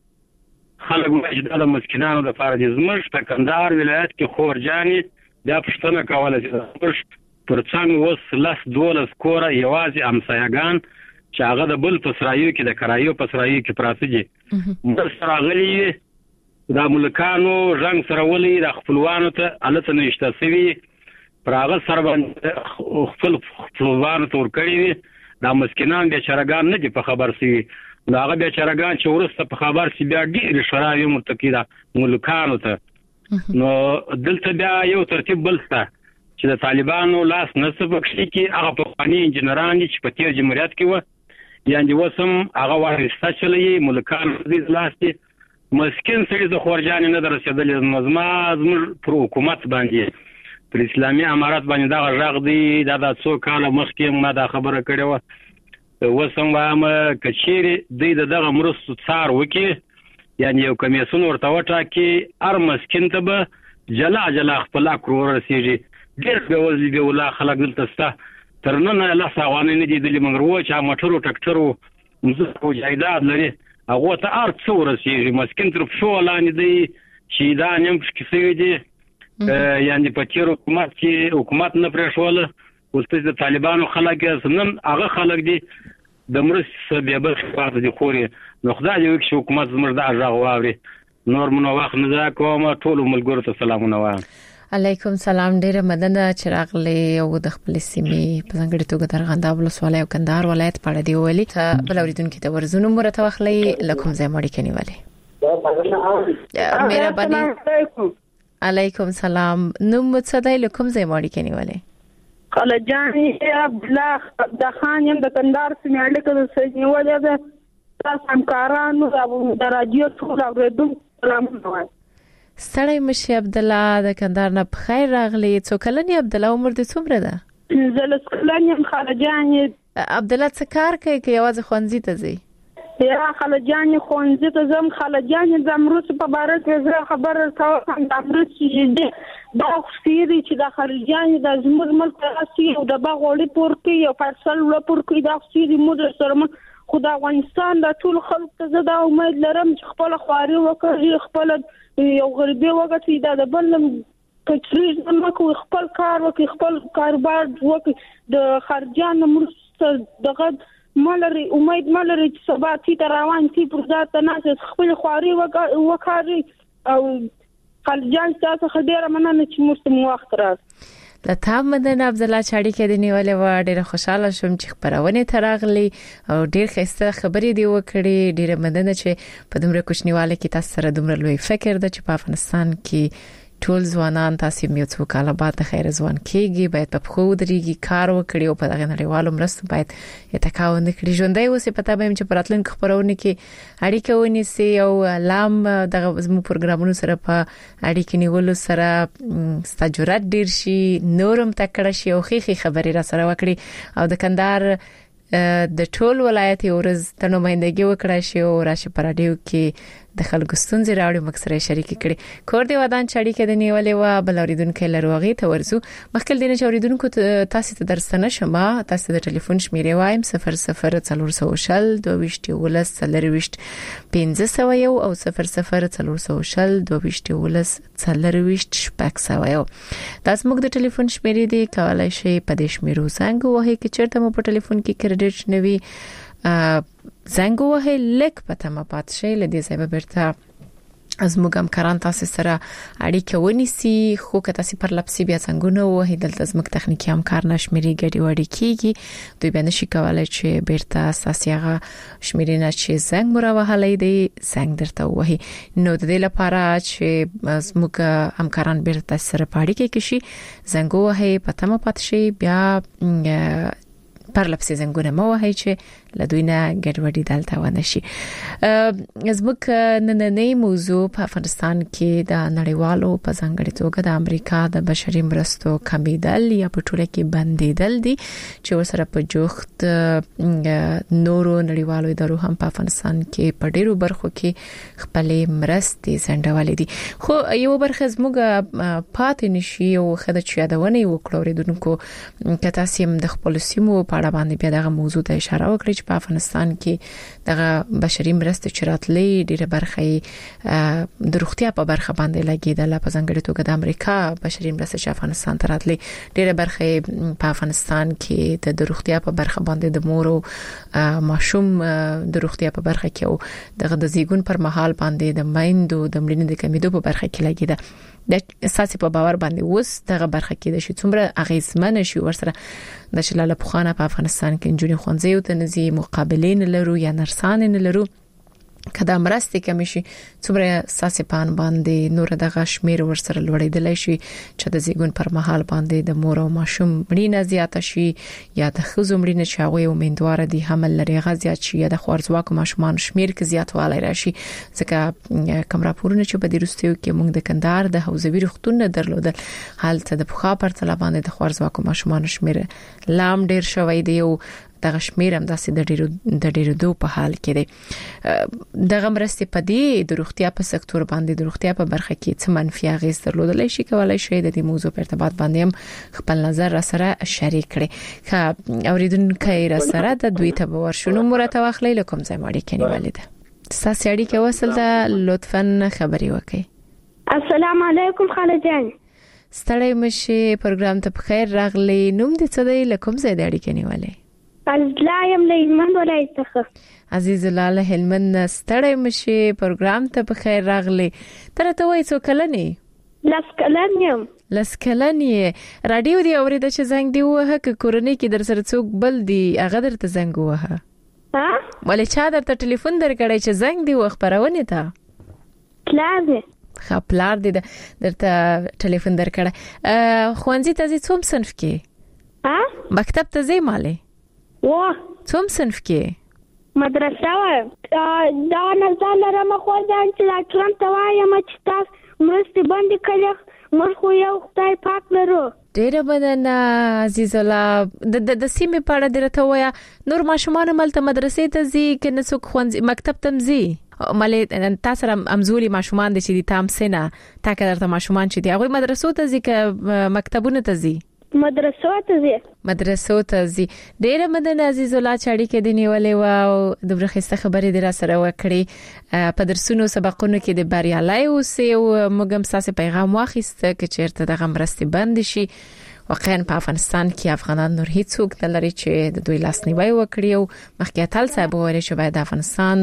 خلک وایي د مسکینانو د لپاره د زمش په کندهار ولایت کې خورجاني دا پښتنه کوله چې پر څنګه وس لاس دولس کوره یوازې امسایګان چې هغه د بل پسرایو کې د کرایو پسرایو کې پراته دي مر سره غلي دا ملکانو رنگ سره ولي د خپلوانو ته الته نشته سوي پراغه سره باندې خپل خپلوانو تور کړی دا مسکینان د چرګان نه دي په خبر سي دا هغه د چرګان چې ورسته په خبر سي بیا ډیر شرایو مرتکیدا ملکانو ته. نو دلته بیا یو ترتیب بلسته چې د طالبانو لاس نسب کړي کې هغه په قانوني انجنیران چې په تیر جمهوریت کې و یعنی وسم هغه وارسته چلی ملکان دې لاس دي مسکین سړي د خورجان نه درسېدل نظم زموږ پر حکومت باندې پر اسلامي امارات باندې دا غږ دی دا د څو کال مخکې ما دا خبره کړې و وسم وایم کچيري د دغه مرستو څار وکي یعنی یو کمیسون ورته وټاکي ار مسکین ته به جلا جلا خپل کرور رسیږي ډېر به وزي به ولا خلک دلته ستا تر نن لا ساوانه نه دي د منغرو چې موټرو ټکټرو مزه جایداد لري هغه ته ار څو رسیږي مسکین تر شو لاندې دی چې دا نیم کې سوي دي یعنی په تیر حکومت کې حکومت نه پرېښول ولته د طالبانو خلک نن هغه خلک دي د مرستې به به خاطر دي خوري نو خدای دې وکړي حکومت زموږ د اجازه واوري نور منو وخت نه کوم ټول ملګرو ته سلامونه وایم. علیکم سلام ډیره مدنه چراغ له او د خپل سیمې په څنګه توګه درغنده ولسوالۍ او کندهار ولایت په اړه دی ویلي ته بل اوریدونکو ته ورزونه مرته وخلې لکم زې مړی کني والے مهرباني. علیکم سلام نو متصدی لکم زې مړی کني والے خلجانی عبد الله د خان يم د کندهار سیمه اړیکه د سنیولې ده تاسو همکارانو د رادیو ټول اوریدونکو سلامونه وایم. ستړی مشي عبد الله د کندهار نه بخیر راغلی څو کلنی عبد الله عمر دې څومره ده؟ زلس کلنی خلجانی عبد الله څه کار کوي که یوازې خونځي ته ځي؟ یا خلجانی خونځي ته ځم خلجانی د امروز په باره کې زه خبر کوم د امروز چې دا خسيري چې د خلجانی د زموږ ملک راسي او د باغوړي پورتي یو فصل له پورتي دا خسيري مو سره خو د افغانستان د ټول خلک ته زه دا امید لرم چې خپل خواري وکړي خپل یو غریبي وګټي دا د بل کچریز نه کوي خپل کار وکړي خپل کاروبار وکړي د خرجان مرسته دغه مالري امید مالري چې سبا چې روان شي پر ذات نه خپل خواري وکړي او خرجان تاسو خډيره مننه چې مرسته مو وخت راځي. لته مدن عبد الله چاړي کې د نیولې و ډېر خوشاله شوم چې خبرونه تراغلي او ډېر خسته خبرې دی وکړي ډېر مدن چې په دومره کوچنیواله کې تاسو سره دومره لوی فکر د چې په افغانستان کې ټول ځوانان تاسو یو څو کاله بعد خیر ځوان کېږي باید په خو دريږي کار وکړي او په دغه نړیوالو مرستو باید یتکاو نه کړی ژوندۍ اوسې پتا به چې پراتلونکو خبرونه کې اړیکه ونیسي او لام دغه زمو پروګرامونو سره په اړیکه نیولو سره ستجرات ډیر شي نورم تکړه شي او خيخي خبرې را سره وکړي او د کندهار د ټول ولایت ورز د نمائندګي وکړای شي او راشي پر اډیو کې د خلکو ستونزې راوړي موږ سره شریک کړي. کور دی ودان چړي کې د نیولې و بل اوریدونکو لروغي ته ورزو مخکې دینه اوریدونکو تاسو ته درستنه شمه تاسو د ټلیفون شمیرې وایم صفر صفر څلور سوه شل دوه ویشت ولس څلرويشت پنځه سوه یو او صفر صفر څلور سوه شل دوه ویشت ولس څلرويشت شپږ سوه یو. تاسو موږ د ټلیفون شمیرې دی کولای شئ په دې شمیرو زنګ وهئ چې چیرته مو په ټلیفون کې کریډټ نوي زنګ وهئ لک پته ما پات شي لدې ځای به برته از موږ هم کاران تاسو سره اړیکه ونیسي خو که تاسو پر لپسی بیا څنګه وه دلته زموږ تخنیکی همکار نشمري ګډي وړي کیږي دوی به نشي کولای چې بیرته اساسيغه شمیرې نه چې زنګ مروهلې دی زنګ درته وهي نو د دې لپاره چې زموږ همکاران بیرته سره پاړی کې کشي زنګ وهي پته ما پات شي بیا پر لپسی زنګونه مو وهي چې لدوینه ګډوډي دلته ونه شي. زموږ نننې موضوع په افغانستان کې د نړیوالو په ځانګړي توګه د امریکا د بشري مرستو کمیدل یا په ټوله کې بندیدل دي چې ورسره په جوخت نورو نړیوالو ادارو هم په افغانستان کې په ډیرو برخو کې خپلې مرستې ځنډولې دي. خو یو برخه زموږ پاتې نشي او خدای چې یادونه وکړو ردونکو کته سیم د خپل سیمو په اړه باندې بیا دغه موضوع ته اشاره وکړي په افغانستان کې دغه بشري مرستې چراتلې ډیره برخه د روغتیا په برخه باندې لګیدل په ځانګړي توګه د امریکا بشري مرستې چې افغانستان ته راتلې ډیره برخه په افغانستان کې د روغتیا په برخه باندې د مور او ماشوم د روغتیا په برخه کې او دغه د زیګون پر مهال باندې د مایندو د مړینې د کمیدو په برخه کې لګیده. د اساسي په باور باندې اوس دغه برخه کې د شي څومره اغیزمن شي ورسره د شلاله پخوانه په افغانستان کې جنونی خونځي او تنزي مقابلین لرو یا نرسان نه لرو کدا مرستې کمی شي څومره اساسي پان باندې نور دغه شمیر ورسره لوړېدل شي چې د زیګون پر مهال باندې د مور او ماشوم مړینه زیاته شي یا د خزو مړینه چې هغه امیدوار دي حمل لري غزيات شي یا د خوارزواکو ماشومان شمیر کې زیاتوالی راشي ځکه کوم راپورونه چې په دیروستیو کې موږ د کندهار د حوزوي روغتون درلودل حالت د پخوا پر تل باندې د خوارزواکو ماشومان شمیر لام ډیر شوی دی او دغه شمیر هم داسې د ډیرو د ډیرو دو په حال کې دی. دغه مرستې په دې د روغتیا په سکتور باندې د روغتیا په برخه کې څه منفي اغیز درلودلی شي کولای شي د دې موضوع په ارتباط باندې هم خپل نظر را سره شریک کړي. که اوریدونکو را سره د دوی ته ورشونو مرته واخلي لکم ځای ماړي کني والده تاسو اړیکه وصل ده لطفا خبري وکړئ. السلام علیکم خاله جان. ستړی مشه پروګرام ته بخیر راغلی. نوم دې څه دی لکم ځای د اړیکه نیولې؟ لایم لیمن ولایت څخه. عزیز الله هلمند ستړی مشه پروګرام ته بخیر راغلی. تر ته وای څو کلنې؟ لاس کلنیم. لاس کلنې رادیو دی اورید چې زنګ دی وه ک کورنۍ کې در سره څوک بل دی هغه درته زنګ وه؟ ها؟ ولې چا درته ټلیفون درکړی چې زنګ دی وه خبرونه ته؟ پلار دی. خپلار دی درته ټلیفون درکړی. خوانځي ته څوم صنف کې؟ ها؟ مکتب ته ځې مالې؟ و څوم صنف کې؟ مدرسه و دا نظر لرم خو ځان چې ډاکټران ته وایم چې تاسو مرستې باندې کړئ موږ خو یو خدای پاک لرو. ډیره مننه عزیز الله. د د سیمې په اړه درته وایا نور ماشومان ملته مدرسې ته ځي کنه څوک خوندې مکتب ته ځي؟ ملې تاسو هم امزولي ماشومان دي چې د تام سنه تا کړه ماشومان چې دی هغه مدرسو ته ځي ک مکتبونه ته ځي؟ مدرسو ته ځي. مدرسو ته ځي. ډیره مننه عزیز الله چاړي کې دی نیولې و د برخصته خبرې در سره وکړي په درسونو سبقونو کې د بریالي اوسې او موږ هم تاسو پیغام واخیسته چې چیرته د غمرستي بند شي. واقعا په افغانستان کې افغانان نور هیڅوک د لري چې د دوی لاسنیوي وکړي او مخکې تل صاحب وایي چې باید افغانستان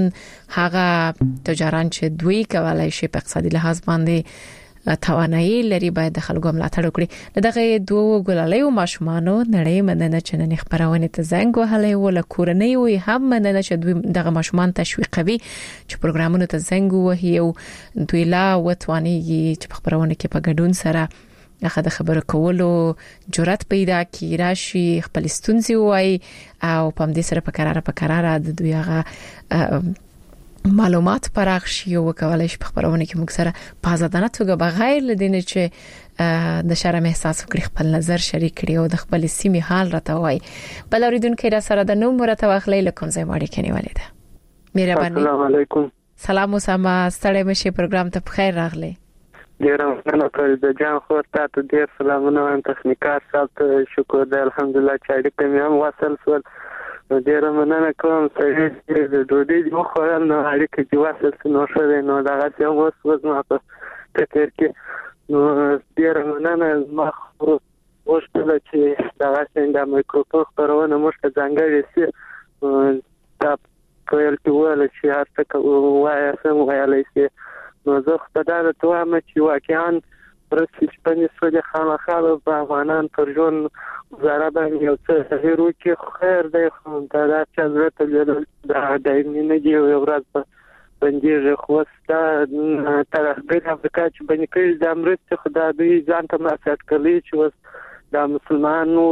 هغه تجاران چې دوی کولای شي په اقتصادي لحاظ باندې توانایي لري باید د خلکو ملاتړ وکړي. دغه دوه ګلالۍ ماشومانو نړۍ مننه چې نن خبرونه ته زنګ وهلې ول کورنۍ وي هم مننه چې دوی دغه ماشومان تشویقوي چې پروګرامونه ته زنګ وهي او دوی لا وتوانيږي چې خبرونه کې په ګډون سره هغه د خبرو کولو جرأت پیدا کړي راشي خپل ستونزې وای او په دې سره په قرار په قرار د دوی هغه معلومات پراخ شي او کولای شي په خبرونه کې موږ سره په آزادانه توګه بغیر لدینه چې د شرم احساس وکړي خپل نظر شریک کړي او د خپل سیمې حال راته وای. بل اوریدونکو را سره د نوم مرته واخلې لکم ځای ماړي کني والده. مهرباني. السلام علیکم. سلام اسامه، ستړی مشه پروګرام ته بخیر راغلی. ډیر مننه پر د جان خو تاسو ډیر سلامونه وایم تخنیکار صاحب ته شکر دی الحمدلله چې اړیکه مې هم وصل شول. ډیر مننه کوم چې د ډوډۍ د خوړل نو اړیکه چې وصل نو شوه نو دا چې اوس اوس ما په فکر کې نو ډیر مننه ما خو وشته چې دا څنګه میکروفون خبرونه مشته ځانګړي سي تا کویل کې وله چې هر څه وایي سم وایي سي نو زه خدای ته وایم چې واقعا پرستی چې په نسبت خامخاله په افغانان پر ژوند وزاره باندې یو څه تغیر وکړي خیر دی خو دا چې حضرت دا دایمي نه دی یو ورځ په بندیږي خو ستا تر خبر افریقا چې باندې کړي د امریکا خدای دې ځان ته مساعد کړي چې وس د مسلمانانو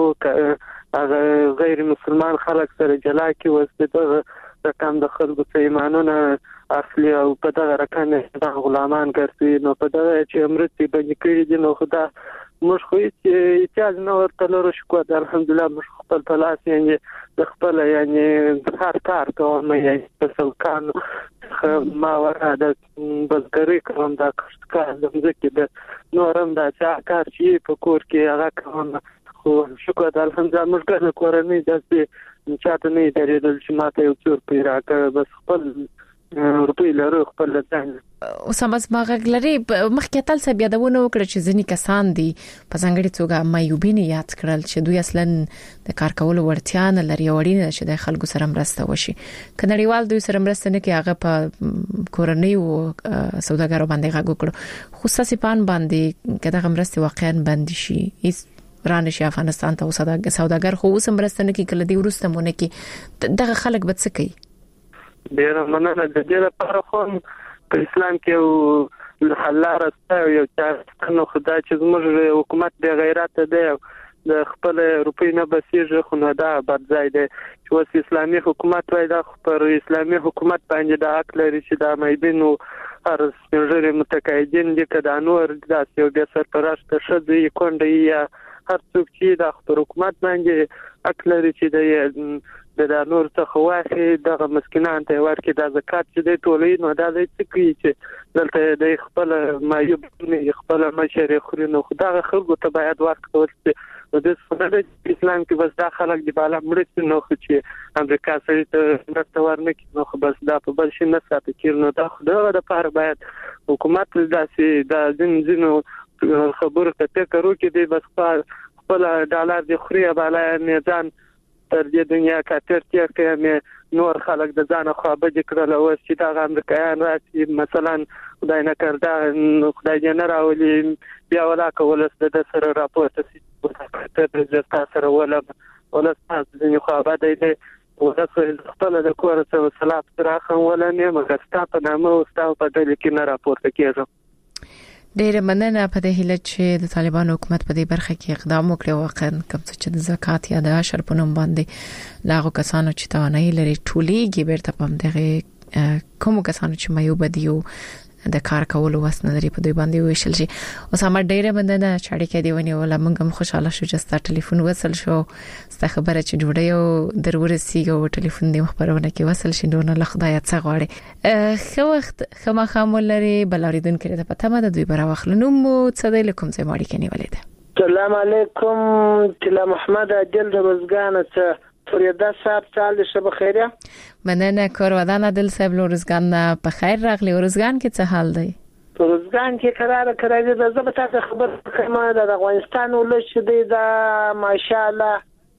هغه غیر مسلمان خلک سره جلا کې وسته رقم د خلکو په ایمانونه اصلي او په دغه رقم د غلامان ګرځي نو په دغه چې امریکا باندې کړي دي نو خدا موږ خو چې اجازه نه ورته لرو شکو الحمدلله موږ خپل پلاس یعنی د خپل یعنی هر کار کوم یعنی په سلکان ما ورته د بزګری کوم دا کار د ځکه د نورم دا چې کار چې په کور کې هغه کوم خو شکر الحمدلله موږ ګرځو کورنۍ داسې چاته نه درېدل چې ماته یو څور پیدا کړ بس خپل روپی لرو خپل ځان اوسمه ماغلري مخکې تل څه بیا دونه وکړه چې ځنی کسان دي په ځانګړي توګه مایوبین یاد کړل چې دوی اصلا د کار کولو ورتیا نه لري وړینه چې د خلکو سره مرسته وشي کنړیوال دوی سره مرسته نه کوي هغه په کورنۍ او سوداګرو باندې غږ وکړو خصوصي پان باندې کله مرسته واقعا بند شي رانشي افغانستان ته سوداګر خو اوس مرسته نه کوي کله دی ورسته مونږ کې دغه خلک به څه کوي ډیر مننه د دې لپاره خو په اسلام کې یو حل راځي یو چې نو خدای چې زموږ حکومت د غیرت دی د خپل روپی نه بسیږي خو نه دا برځای دی چې اوس اسلامي حکومت وای دا پر اسلامي حکومت باندې د حق لري چې د مېبینو هر سپینږیري متقاعدین دي کدا نور داسې یو د سرپرست شدي کونډي یا هر څوک چې د خپل حکومت باندې حق لري چې د د نور څخه واخی دغه مسکینان ته ورکړي د زکات چې د ټولې نو دا د څه کوي چې دلته د خپل مایوب نه خپل مشر خوري نو خدای خلکو ته باید ورکړي او د سنت اسلام کې بس دا خلک دی بالا مرسته نو چې امریکا سره ته نشته ورنکې نو بس دا په بل شي نه ساتي کېر نو دا خدای د پاره باید حکومت داسې د ځین ځینو خبرو ته ټکرو کې دی بس خپل ډالر د خوري بالا نه ځان تر دې دنیا کاتر کې کې نور خلک د ځان خو به ذکر له وس چې دا امریکایان راشي مثلا خدای نه کړدا خدای نه راولي بیا ولا کول ست د سره راپورته ته د تاسو ولا ولا تاسو د خو به دی ولا خپل د کور سره صلاح سره خو ولا نه مګر تاسو نامه او تاسو په دې کې نه راپورته کیږم ډېر مننه په دې هیله چې د طالبانو حکومت په دې برخه کې اقدام وکړي واقعا کوم چې د زکات یا د عشر په نوم باندې لاغو کسانو چې توانایي لري ټولېږي بیرته پم دغه کوم کسانو چې مایوب دي او د کار کولو وس نه لري په دوی باندې وشل شي اوس هم ډېر مننه چې اړیکه دی ونیول موږ هم خوشاله شو چې ستاسو ټلیفون وصل شو ستاسو خبره چې جوړه یو درورسي او ټلیفون دی مخبرونه کې وصل شي نو نه خدای څه غواړي خو وخت خما خامل لري بلاریدون کړي ته پته مده دوی برا واخلنو مو څه دی لکم څه ماړي کې نیولې ده السلام علیکم تلا محمد عادل د وزګان ته فریدا صاحب تعال شب خیره مننه کور ودان عادل صاحب لورزګان په خیر راغلی ورزګان کې څه حال دی ورزګان کې قرار کړی د زبته خبر کما د افغانستان ولش دی دا ماشاءالله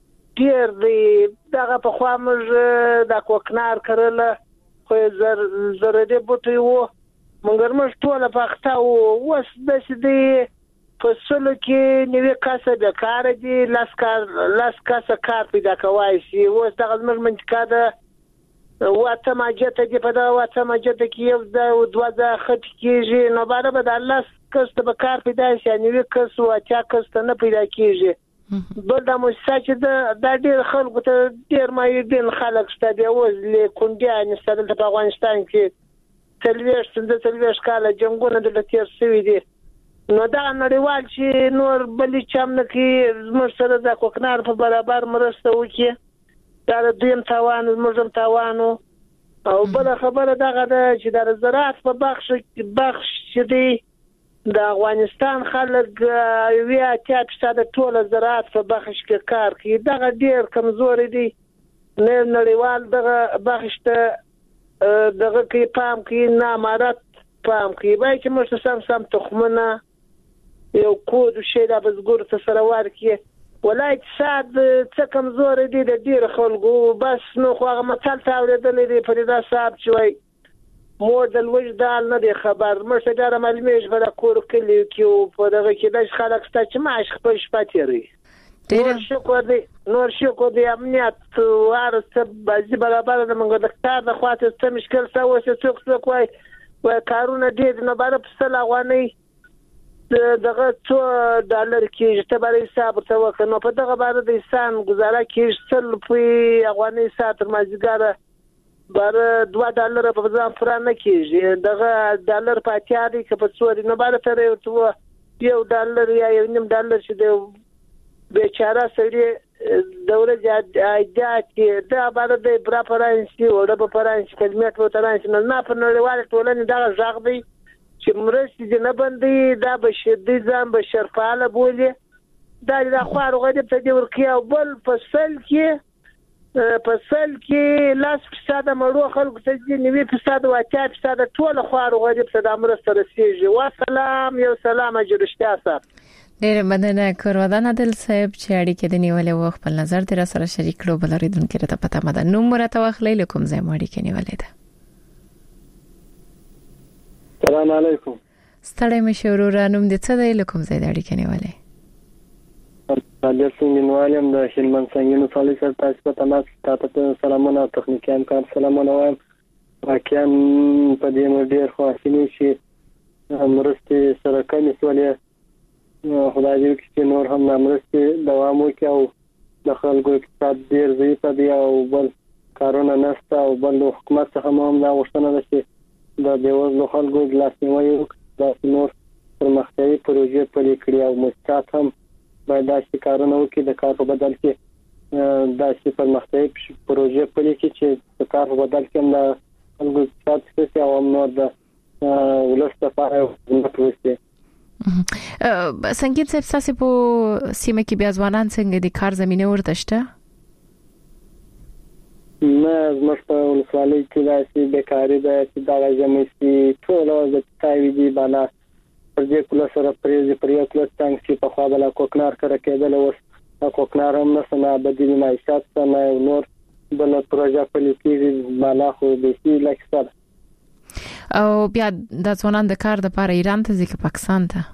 ډیر دی دغه په خوا موږ د کوکنار کړل خو زر زر دې بوټي وو مونږ موږ ټول په اخته وو وس د دې په سلو کې نیوې کاسه د کار دي لاس کار لاس کاسه کار پیدا کوي شي اوس دغه موږ منځکا ده واته ماجته دی په دا واته ماجته کې یو د دوه ځه خط کېږي نو باندې به د الله کسته به کار پیدا شي نیوې کس او چا کسته نه پیدا کېږي بل د مؤسسه چې د ډېر خلکو ته ډېر مایدین خلک شته دی اوس له کونډیان ستل په افغانستان کې تلويش څنګه تلويش کاله جنگونه د لتیر سوي دي نو دا نړیوال چې نور بلې چم نه کې زموږ سره د کوکنار په برابر مرسته وکړي دا د دویم تاوان زموږ تاوانو او بل خبره دغه ده چې د زراعت په بخش بخش دی د افغانستان خلک وی اتیا فیصد ټول زراعت په بخش کې کار کوي دغه ډیر کمزوري دي نه نړیوال دغه بخش ته دغه کې پام کوي نه امارات پام کوي باید چې موږ سم سم تخمونه یو کود شي د بزګر ته سره ورکړي ولای اقتصاد څه کمزوري دي د ډیر خلکو بس نو خو هغه مثال ته اورېدلې دي فریدا صاحب چې وای مور د وجدان نه دی خبر مرسته دار معلومیش په کور کلی کې په دغه کې د خلک ست چې معاش خپل شپه تیری نور شکر دی نور شکر دی امنیت ورته بازي برابر د منګو د کار د خواته څه مشکل څه وسه څوک څوک وای وای کارونه دې نه بار په سلا غواني دغه څو ډالر کې چې بل حساب ته وکړو په دغه باندې د انسان گزاره کې څل په افغاني سات مازیګره بار دوه ډالر په ځان فرانه کېږي دغه ډالر په اتیا دی که په څوري نه بار تر یو یو ډالر یا یو نیم ډالر چې د بیچاره سړي دوره جاجات کې دا بار د برا فرانسي او د فرانسي کلمات و ترانسي نه په نړیواله ټولنه دغه ځاغ دی چې مرستې دې نه بندي دا بشدي ځان بشرفاله بولي دا د خوارو غږ ته دی ورکی او بل فصل کې فصل کې لاس فساد مړو خلکو ته دي نوي فساد او اتیا فساد ټول خوارو غږ ته د مرسته رسیږي والسلام یو سلام اجرشتیا صاحب ډېر مننه کورودان عادل صاحب چې اړیکې د نیولې وخت په نظر تر سره شریک کړو بل ریدونکو ته پته مده نو مرته واخلې لکم زې مړی کې نیولې ده السلام علیکم ستړی مې شروع رانوم دې څه دی لکم زې د اړیکې نیولې د سنگینوالیم د هلمند سنگینو صالح سره تاسو ته تماس تاسو سلامونه او تخنیکی امکان سلامونه وایم واقعا په دې مو ډیر خواشینی شي مرستې سره کمی سولې خدای دې چې نور هم مرستې دوام وکړي او د خلکو اقتصاد ډیر ضعیف دی او بل کارونه نشته او بل حکومت څخه هم دا غوښتنه ده چې د بیوزلو خلکو د لاسنیوي وکړي د نور پرمختیایي پروژې پلي کړي او مستقیم هم باید داسې کارونه وکړي د کار په بدل کې داسې پرمختیایي پروژې پلي کړي چې د کار په بدل کې هم د خلکو اقتصاد ښه شي او هم نور د ولس لپاره خدمت وشي. سنگین صاحب تاسو په سیمه کې بیا ځوانان څنګه د کار زمينه ورته شته؟ نه زموږ په ولسوالۍ کې داسې بیکاري ده چې دا جمعي ټول د تاوی دي بالا پر دې کله سره پریز پریا کله څنګه چې په خوا بل کوکنار کړه کېدل اوس کوکنار هم نه سنا بدیل معیشت سره نور بل پروژه په لیکي بالا خو به شي لکه او بیا د ځوانان د کار د لپاره ایران ته ځي که پاکستان ته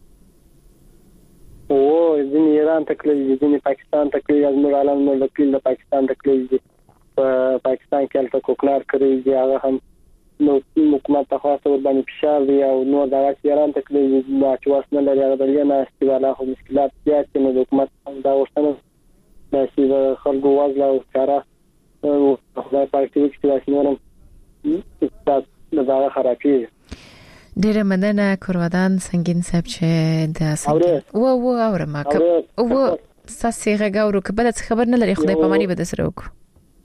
او ځینې ایران ته کړي ځینې پاکستان ته کړي زموږ عالم نو د کلی د پاکستان ته کړي په پاکستان کې الته کوکنار کړی دی هغه هم نو حکومت ته خاصه ور باندې فشار دی او نو دا ایران ته کړي چې واسنه لري هغه درې نه استواله خو مشکلات زیات دي نو حکومت دا وښتنه دا چې خلکو وازله او چاره او خدای پاک دې چې تاسو نورم تاسو دا خرابې ډېر مننه کورودان سنگین صاحب چې د سنگین و و اورم او تاسو غاورو کبه د خبر نه لري خدای په مانی به سره وکړو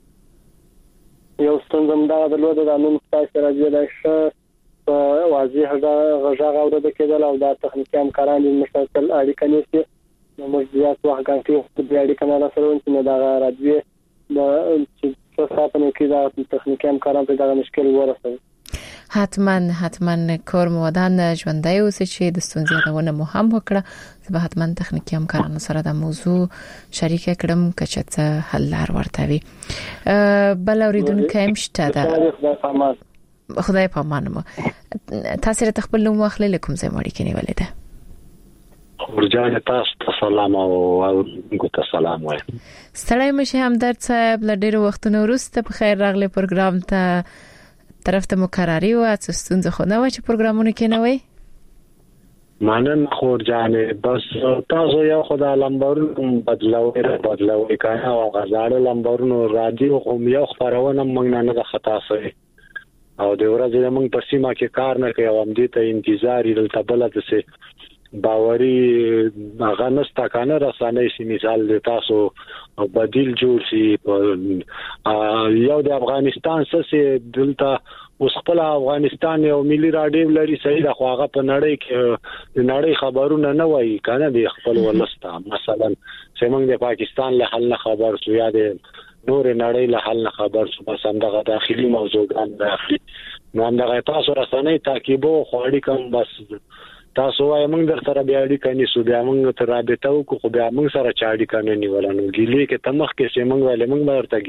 یو ستونزم دا درلوده د نن تاسو راځي دا ش په واضح غږ غاوره کېدل او دا تخنیکی امکانات مسلسل اړیکه نیسي نو موږ زیات وخت غواړو چې اړیکه نه سره ونڅو دا راځي دا چې څه په کې دا تخنیکی امکانات دا مشکل ورسوي حتما حتما کور مودان ژوندۍ اوسه چې د ستونزې یادونه مو هم وکړه زه به حتما تخنیکی همکارانو سره د موضوع شریک کړم که څه حل لار ورته وي بل اوریدونکو هم شته ده خدای په امان مو تاسو ته خپل نوم واخلئ لکم زه مړی کې نیولې ده ورجان تاسو ته سلام او او ته سلام وایم ستړی مشه همدرد صاحب ل ډېر وختونو وروسته په خیر راغلی پروګرام ته طرف ته مقرری و چې ستونزه خو نه و چې پروګرامونه کې نه وي مانن خور جانې بس تاسو یو خدای لمبرون بدلوي بدلوي کنه او غزاړه لمبرونو رادیو خو یو خبرونه موږ نه د خطا سوي او د ورځې موږ په سیمه کې کار نه کوي او هم دې ته انتظار یې دلته بل د سي باوري هغه نستا کنه رسانه شي مثال د تاسو بدیل جوړ شي یو د افغانستان سره دلته اوس خپل افغانستان یو ملي رادیو لري صحیح د خواغه په نړۍ کې د نړۍ خبرونه نه وایي کنه د خپل ولستا مثلا سیمنګ د پاکستان له حل خبر سو یا د نور نړۍ له حل خبر سو بس همدغه داخلي موضوعات داخلي نو همدغه تاسو رسنۍ تعقیبو خوړی کوم بس تاسو وايي موږ در سره بیا اړیکه نیسو بیا موږ تر رابطه وکړو خو بیا موږ سره چا اړیکه نه نیول نو ګیلې کې تمخ کې چې موږ ولې موږ ورته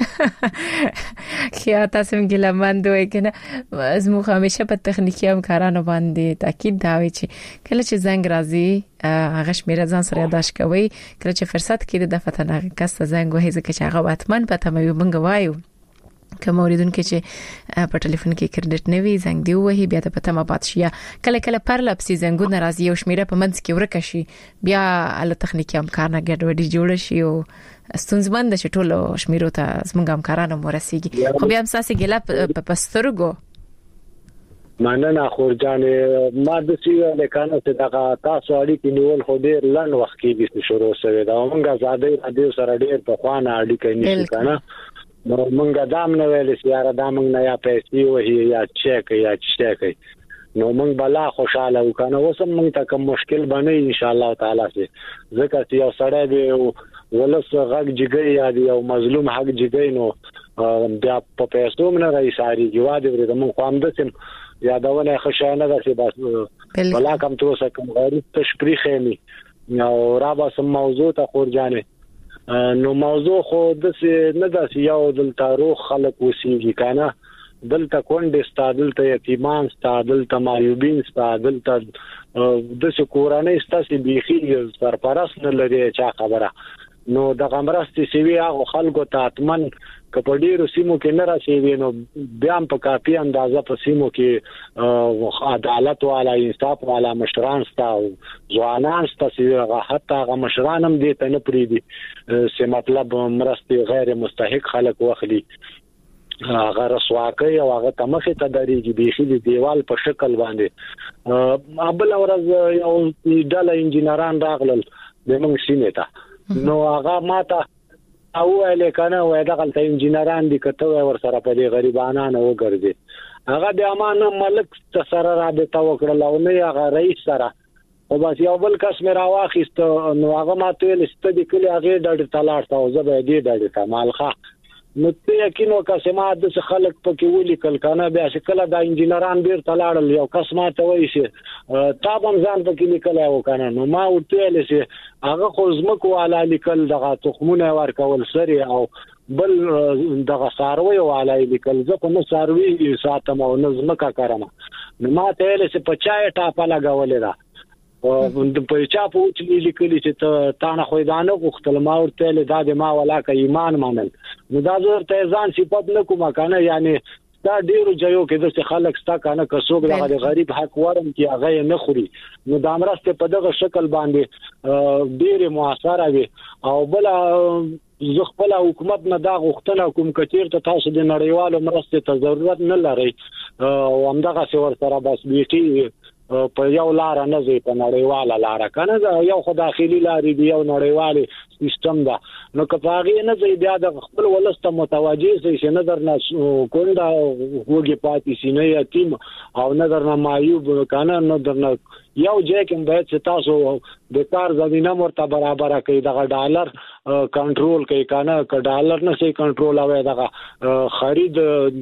ګیلو خیا تاسو موږ ګیلمند وای کنه زموږ همیشه په تخنیکی همکارانو باندې تاکید دا وی چې کله چې زنګ راځي هغه شمیره ځان سره یاداش کوي کله چې فرصت کې د فتنه کس زنګ وهي ځکه چې هغه واتمن پته مې موږ وایو کوم اوریدونکو چې په ټلیفون کې کریډټ نوي زنګ دی وهي بیا ته پته ما پات شي کله کله پر لپسي زنګونه راځي او شمیره په منځ کې ورکه شي بیا له تخنیکی همکارانه ګډوډي جوړ شي او ستونزمند شي ټول شمیرو ته زموږ همکارانو مرسيږي خو بیا هم ساسي ګلا په پسترګو مننه خورجان ما د سیو له کانو ته دغه تاسو اړیکې نیول خو ډیر لن وخت کې د شروع سره دا موږ آزادۍ رادیو سره ډیر په خوانه اړیکې نیول کنه نو مونږه دام نه ویل چې یاره دا مونږ نه یا پیسې وهي یا چیک یا چیک نو مونږ بلا خوشاله وکنه وسم مونږ ته کوم مشکل بنئ ان شاء الله تعالی سي ځکه چې یو سړی دی ولس غږ جګي یا دی او مظلوم حق جګي نو بیا په پیسو نه راځي ساري جواد ورته مونږ قوم د سم یادونه خوشاله ده چې بس بلا کوم توسه کوم غریب تشریح خېمي او را به سم موضوع ته خورجانه نو موضوع خو د نه د یو دلته روح خلق وسیږي کنه دلته کونډه ستادل ته یتیمان ستادل ته مایوبین ستادل ته د سکورانه ستاسي بيخي سرپرست نه لري چا خبره نو د غمرستي سوي هغه خلکو ته اتمن کپډیرو سیمو کې نه راشي نو بیا په کافي اندازه په سیمو کې عدالت والا انصاف والا مشران ستاو ځوانان ستاسو حتی هغه مشران هم دې ته نه پریدي چې مطلب مرستي غیر مستحق خلک واخلي هغه رسواکي او هغه تمخه ته درېږي بيخي د دیوال په شکل باندې ابل اورز یو ډله انجنیران راغلل د موږ سینې ته نو هغه ماته او له کنه وای دغه انجنیران دي کته ور سره په دې غریبانو وګرځي هغه د امانه ملک سره رابطه وکړه او نه هغه رئیس سره او بس یو بل کس مې راواخیست نو هغه ماته ویل ستدي کلی هغه ډډ تلاړ تا او زه به دې ډډ تا مالخه نو ته یقین وکړه ما د خلک پکې ولي کل کنه بیا شکل د انجنیران ډیر تلاړل یو کس ماته وایي چې تابم ځان پکې لیکل او کنه نو ما ورته ویل چې هغه خو زمکو علا لیکل دغه تخمونه ورکول سری او بل دغه ساروي والا لیکل زه په نو ساروي ساتم او نظمکا کارم نو ما ته ویل چې په چای ټاپه لګولې ده او د پېچا په چې لیکلي چې تانه خو دانه غختل ما ورته له د ما ولاکه ایمان منل نو دا زور ته ځان صفات نه کومه کنه یعنی دا ډیرو ځایو کې د خلک ستا کنه کڅوګ د غریب حق ورم کې هغه نه خوري نو د امرسته په دغه شکل باندې ډیره موثره وي او بل زه خپل حکومت نه دا غوښتنه کوم کثیر ته تاسو د نړیوالو مرستې ته ضرورت نه لري او همدغه څور سره بس بیٹي په یو لار نه زی په نړیواله لار کنه یو خو داخلي لارې دی یو نړیوالي سیستم دا نو کفاغي نه زی بیا د خپل ولسته متوجي شي نظر نه کونډه وګي پاتې سي نه یتیم او نظر نه مایوب کنه نو درنه یو ځای کې باید چې تاسو د کار زمينه مرته برابر کړئ دغه ډالر کنټرول کوي کنه ک ډالر نه سي کنټرول اوي دغه خرید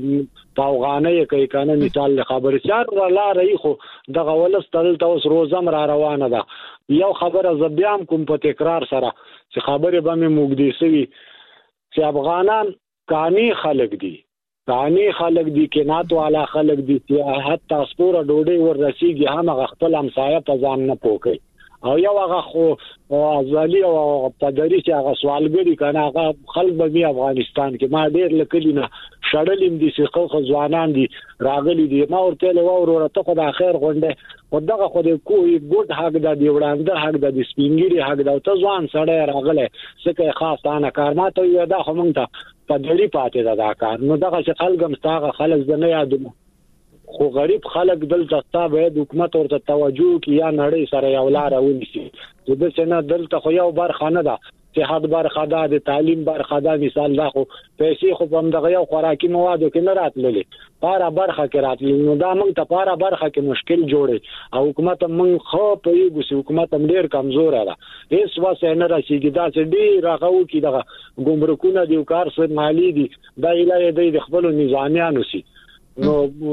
پاوغانه کوي کنه مثال خبر چار ولا رہی خو دغه ولستل تاسو روزم را روانه ده یو خبره زبيام کوم په تکرار سره چې خبره به مې موږ سوي چې افغانان کانی خلق دي کانی خلق دي کې ناتو والا خلق دي چې حتی سپوره ډوډۍ ور رسیږي هم خپل همسایه په ځان نه پوکي او یو هغه خو ازالي او پدري چې هغه سوالګري کنه هغه خلک به افغانستان کې ما ډېر لکلینا شړلیم دي چې خو ځوانان دي راغلي دي ما ورته له وروره ته خو د اخر غونډه ودغه خو د کوی ګډ حق د دی وړاندې حق د سپینګری حق د ته ځوان سړی راغله څه خاصانه کار ما ته یو دا خو مونږ ته پدري پاتې دا کار نو دغه چې خلک مستاغه خلک نه یادونه خو غریب خلک دلته تابع د حکومت ورته توجه کوي یا نړۍ سره یو لار ونیسي د دې نه دلته خو یو برخه نه ده صحت برخه ده د تعلیم برخه ده مثال دا خو پیسې خو په دغه یو خوراکي موادو کې نه راتللې پاره برخه کې راتلل نو دا موږ ته پاره برخه کې مشکل جوړي او حکومت موږ خو په یو ګس حکومت ډیر کمزور ده هیڅ واسه نه راشي دا چې ډیر راغو کې دغه ګمرکونه دی کار سود مالی دي دا ایله د خپل نظامیانو سي نو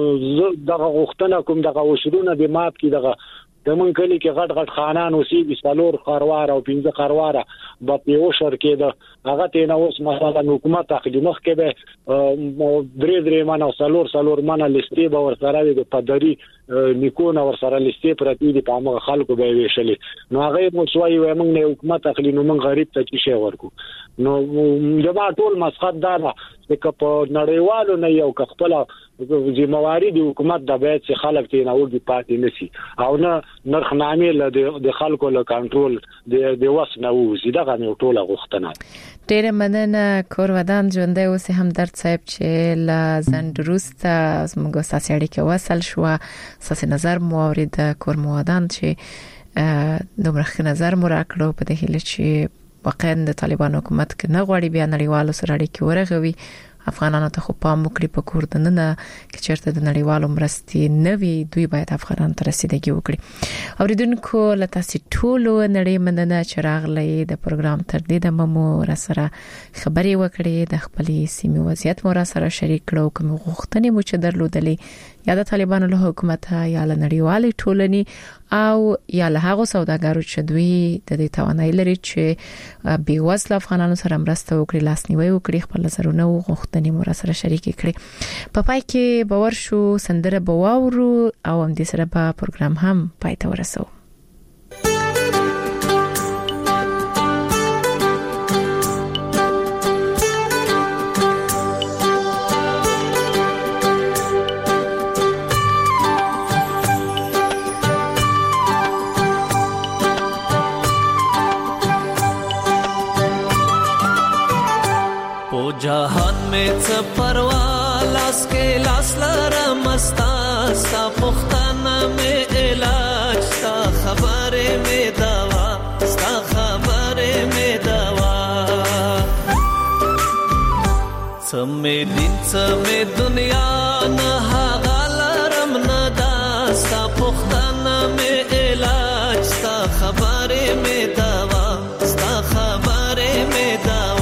دغه غوښتنه کوم دغه وشرونه د ماپ کې دغه د مون کلی کې غټ غټ خانان اوسې د سالور خروار او پنځه خرواره په پیو شر کې د هغه ته نو اوس مثلا حکومت اخلي مخ کې به درې درې مانو سالور سالور مانه لستي به ور سره د پدري نیکونه ور سره لستي پرتی دي په موږ خلکو به ویشلې نو هغه مو سوي و موږ نه حکومت اخلي نو موږ غریب ته شي ورکو نو جما ټول مسخط دا چې په نړیوالو نه یو خپل ذمہواری د حکومت د بیت څخه خلک ته نه وږي پاتې نشي او نه نرخنامې له د خلکو له کنټرول د د وس نه وځي دغه نه ټوله غوښتنه ډېر مننه کور ودان ژوندې اوس هم درد صاحب چې لا زندروست موږ ساسي اړیکه وصل شو ساسي نظر مورید کور مودان چې دومره نظر مو راکړو په دې هله چې واقعا د طالبان حکومت کې نه غواړي بیا نړیوالو سره اړیکې ورغوي افغانانو ته خو پام وکړي په کوردننه کې چیرته د نړیوالو مرستې نوي دوی باید افغانانو ته رسیدګي وکړي اوریدونکو لته سي ټولو نړۍ مننه چې راغلي د پروګرام تر دې د ممو را سره خبري وکړي د خپلې سیمې وضعیت مو را سره شریک کړو کوم غوښتنې مو چې درلودلې یا د طالبانو له حکومت یا له نړیوالې ټولنې او یا له هغه سوداګرو چې دوی د دې توانایي لري چې بې وسله افغانانو سره مرسته وکړي لاسنیوي وکړي خپل نظرونه غوښتنې مو را سره شریک کړي په پای کې باور شو سندره بواورو او هم دې سره په پروګرام هم پای ته ورسو जहान में च परवालास के लास लरा मस्ता सा पुख्ताना में इलाज सा खबरे में दवा सा खबरे में दवा समे दिन समे दुनिया न हागालरम न दा सा पुख्ताना में इलाज सा खबरे में दवा सा खबरे में दवा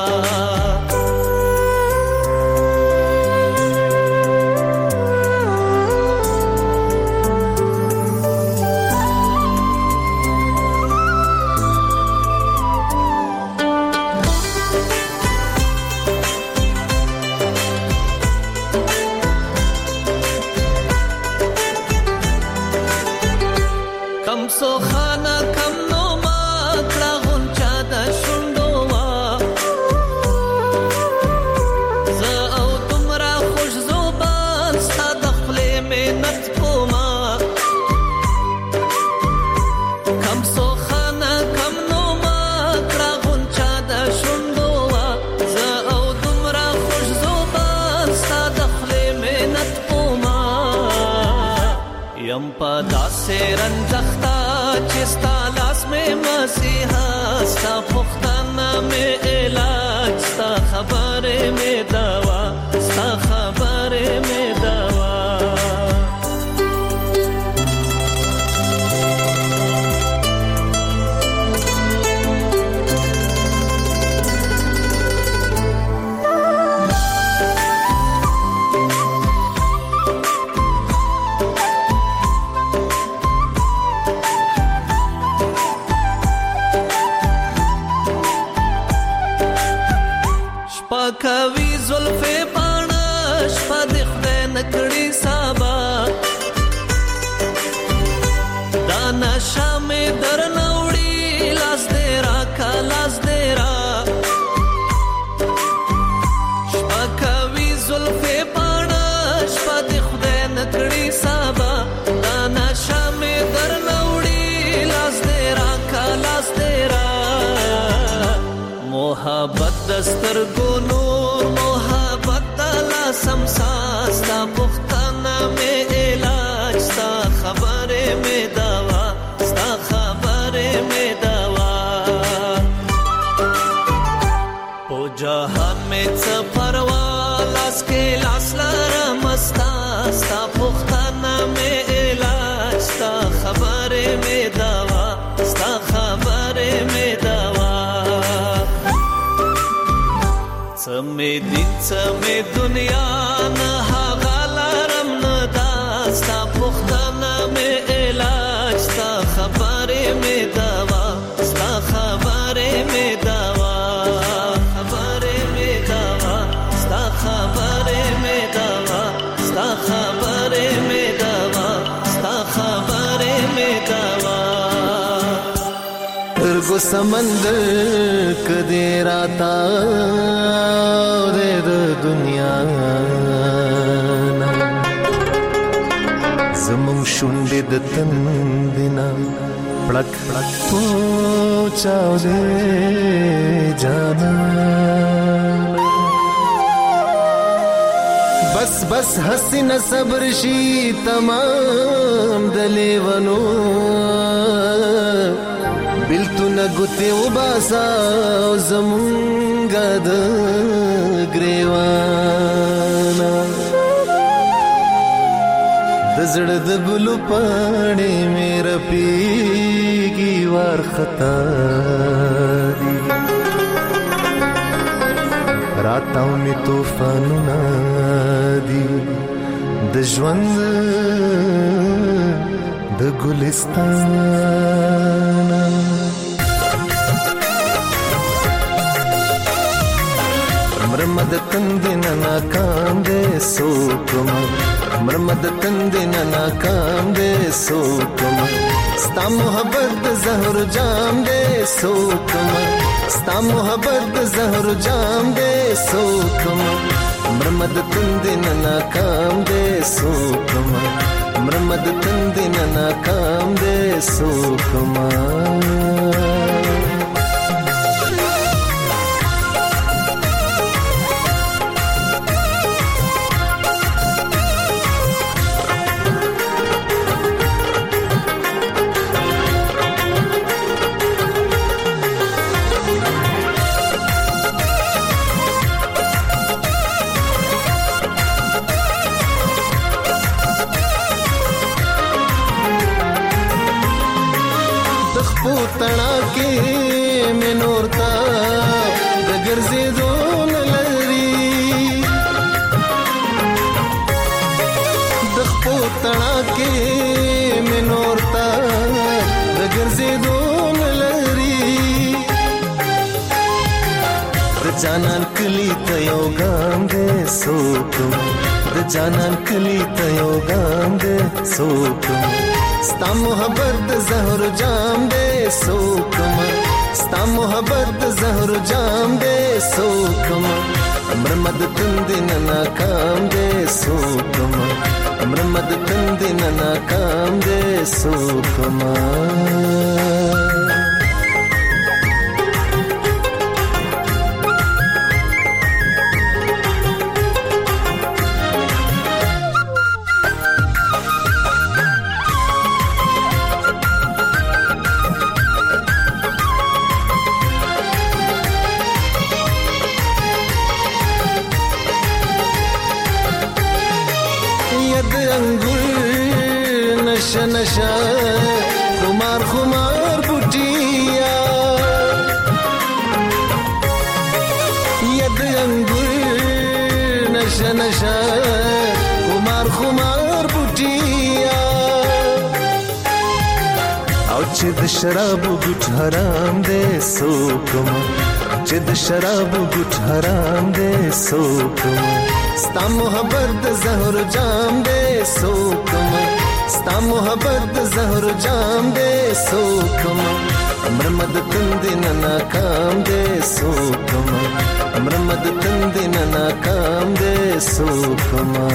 से रंजख्ता चिस्ता लास में मसीहा सा पुख्ताना में इलाज सा खबरे में दवा सा खबरे में दवा کوي زلفې پاڼه شپه د خدای لاس کې لاس لرم ستا ستا پوښتنه مې علاج ستا خبرې مې دوا ستا خبرې مې دوا څه مې دین څه مې دنیا نه هغه لرم نه دا ستا پوښتنه مې علاج ستا خبرې مې دوا ستا خبرې مې دوا خبرې مې دوا ستا خبرې مې دوا ستا خبرې مې دوا ستا خبرې مې دوا ارګو سمندر کدی راتا د دنیا زمون شونډې د تندنا پړک پړک پوچاو دې جانا بس بس حسین صبر شي تمام دلیونو بلتو نګوتې وباسا زمونږه د ګریوانا د زړه د ګلو پاڼې مې رپېږي وارخطا دي راتاو مې طوفانونه دي د ژوند د ګلستان مرمد تندنا ناکام دے سوکما مرمد تندنا ناکام دے سوکما ستا محبت زہر جام دے سوکما ستا محبت زہر جام دے سوکما مرمد تندنا ناکام دے سوکما مرمد تندنا ناکام دے سوکما تنا کې منورتا د ګرځېدو نه لري د خپو تنا کې منورتا د ګرځېدو نه لري د جانان کلی ته یو ګام دې سوکم د جانان کلی ته یو ګام دې سوکم ستا محبت زہر جام دے سوکما ستا محبت زہر جام دے سوکما مرمد تندنا ناکام دے سوکما مرمد تندنا ناکام دے سوکما نشا نشا خمار خمار بوټیا ید انګور نشا نشا خمار خمار بوټیا او چې د شراب ګټ حرام دې سوکم چې د شراب ګټ حرام دې سوکم ستا محبت زہر جام دے سوکما ستا محبت زہر جام دے سوکما مرمد تندنا ناکام دے سوکما مرمد تندنا ناکام دے سوکما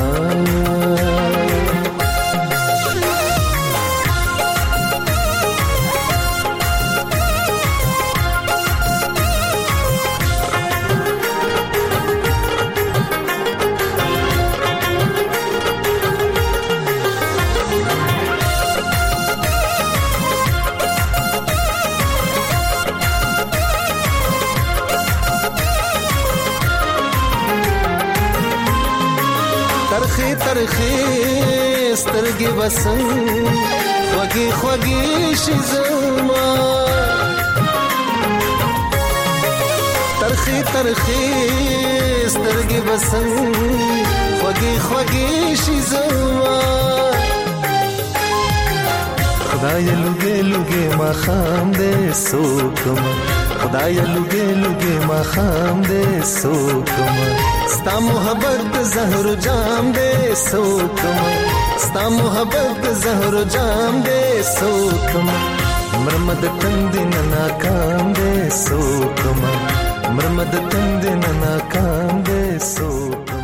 ترخی ترخی سترګې بسن خوږی خوږی شي زما ترخی ترخی سترګې بسن خوږی خوږی شي زما خدای لوګي لوګي ما خام دې سوکم خدای لوګي لوګي ما خام دې سوکم ستا محبت زهر جام دې سوکم ستا محبت زهر جام دې سوکم مرمد تند ننا کام دې سوکم مرمد تند ننا کام دې سوکم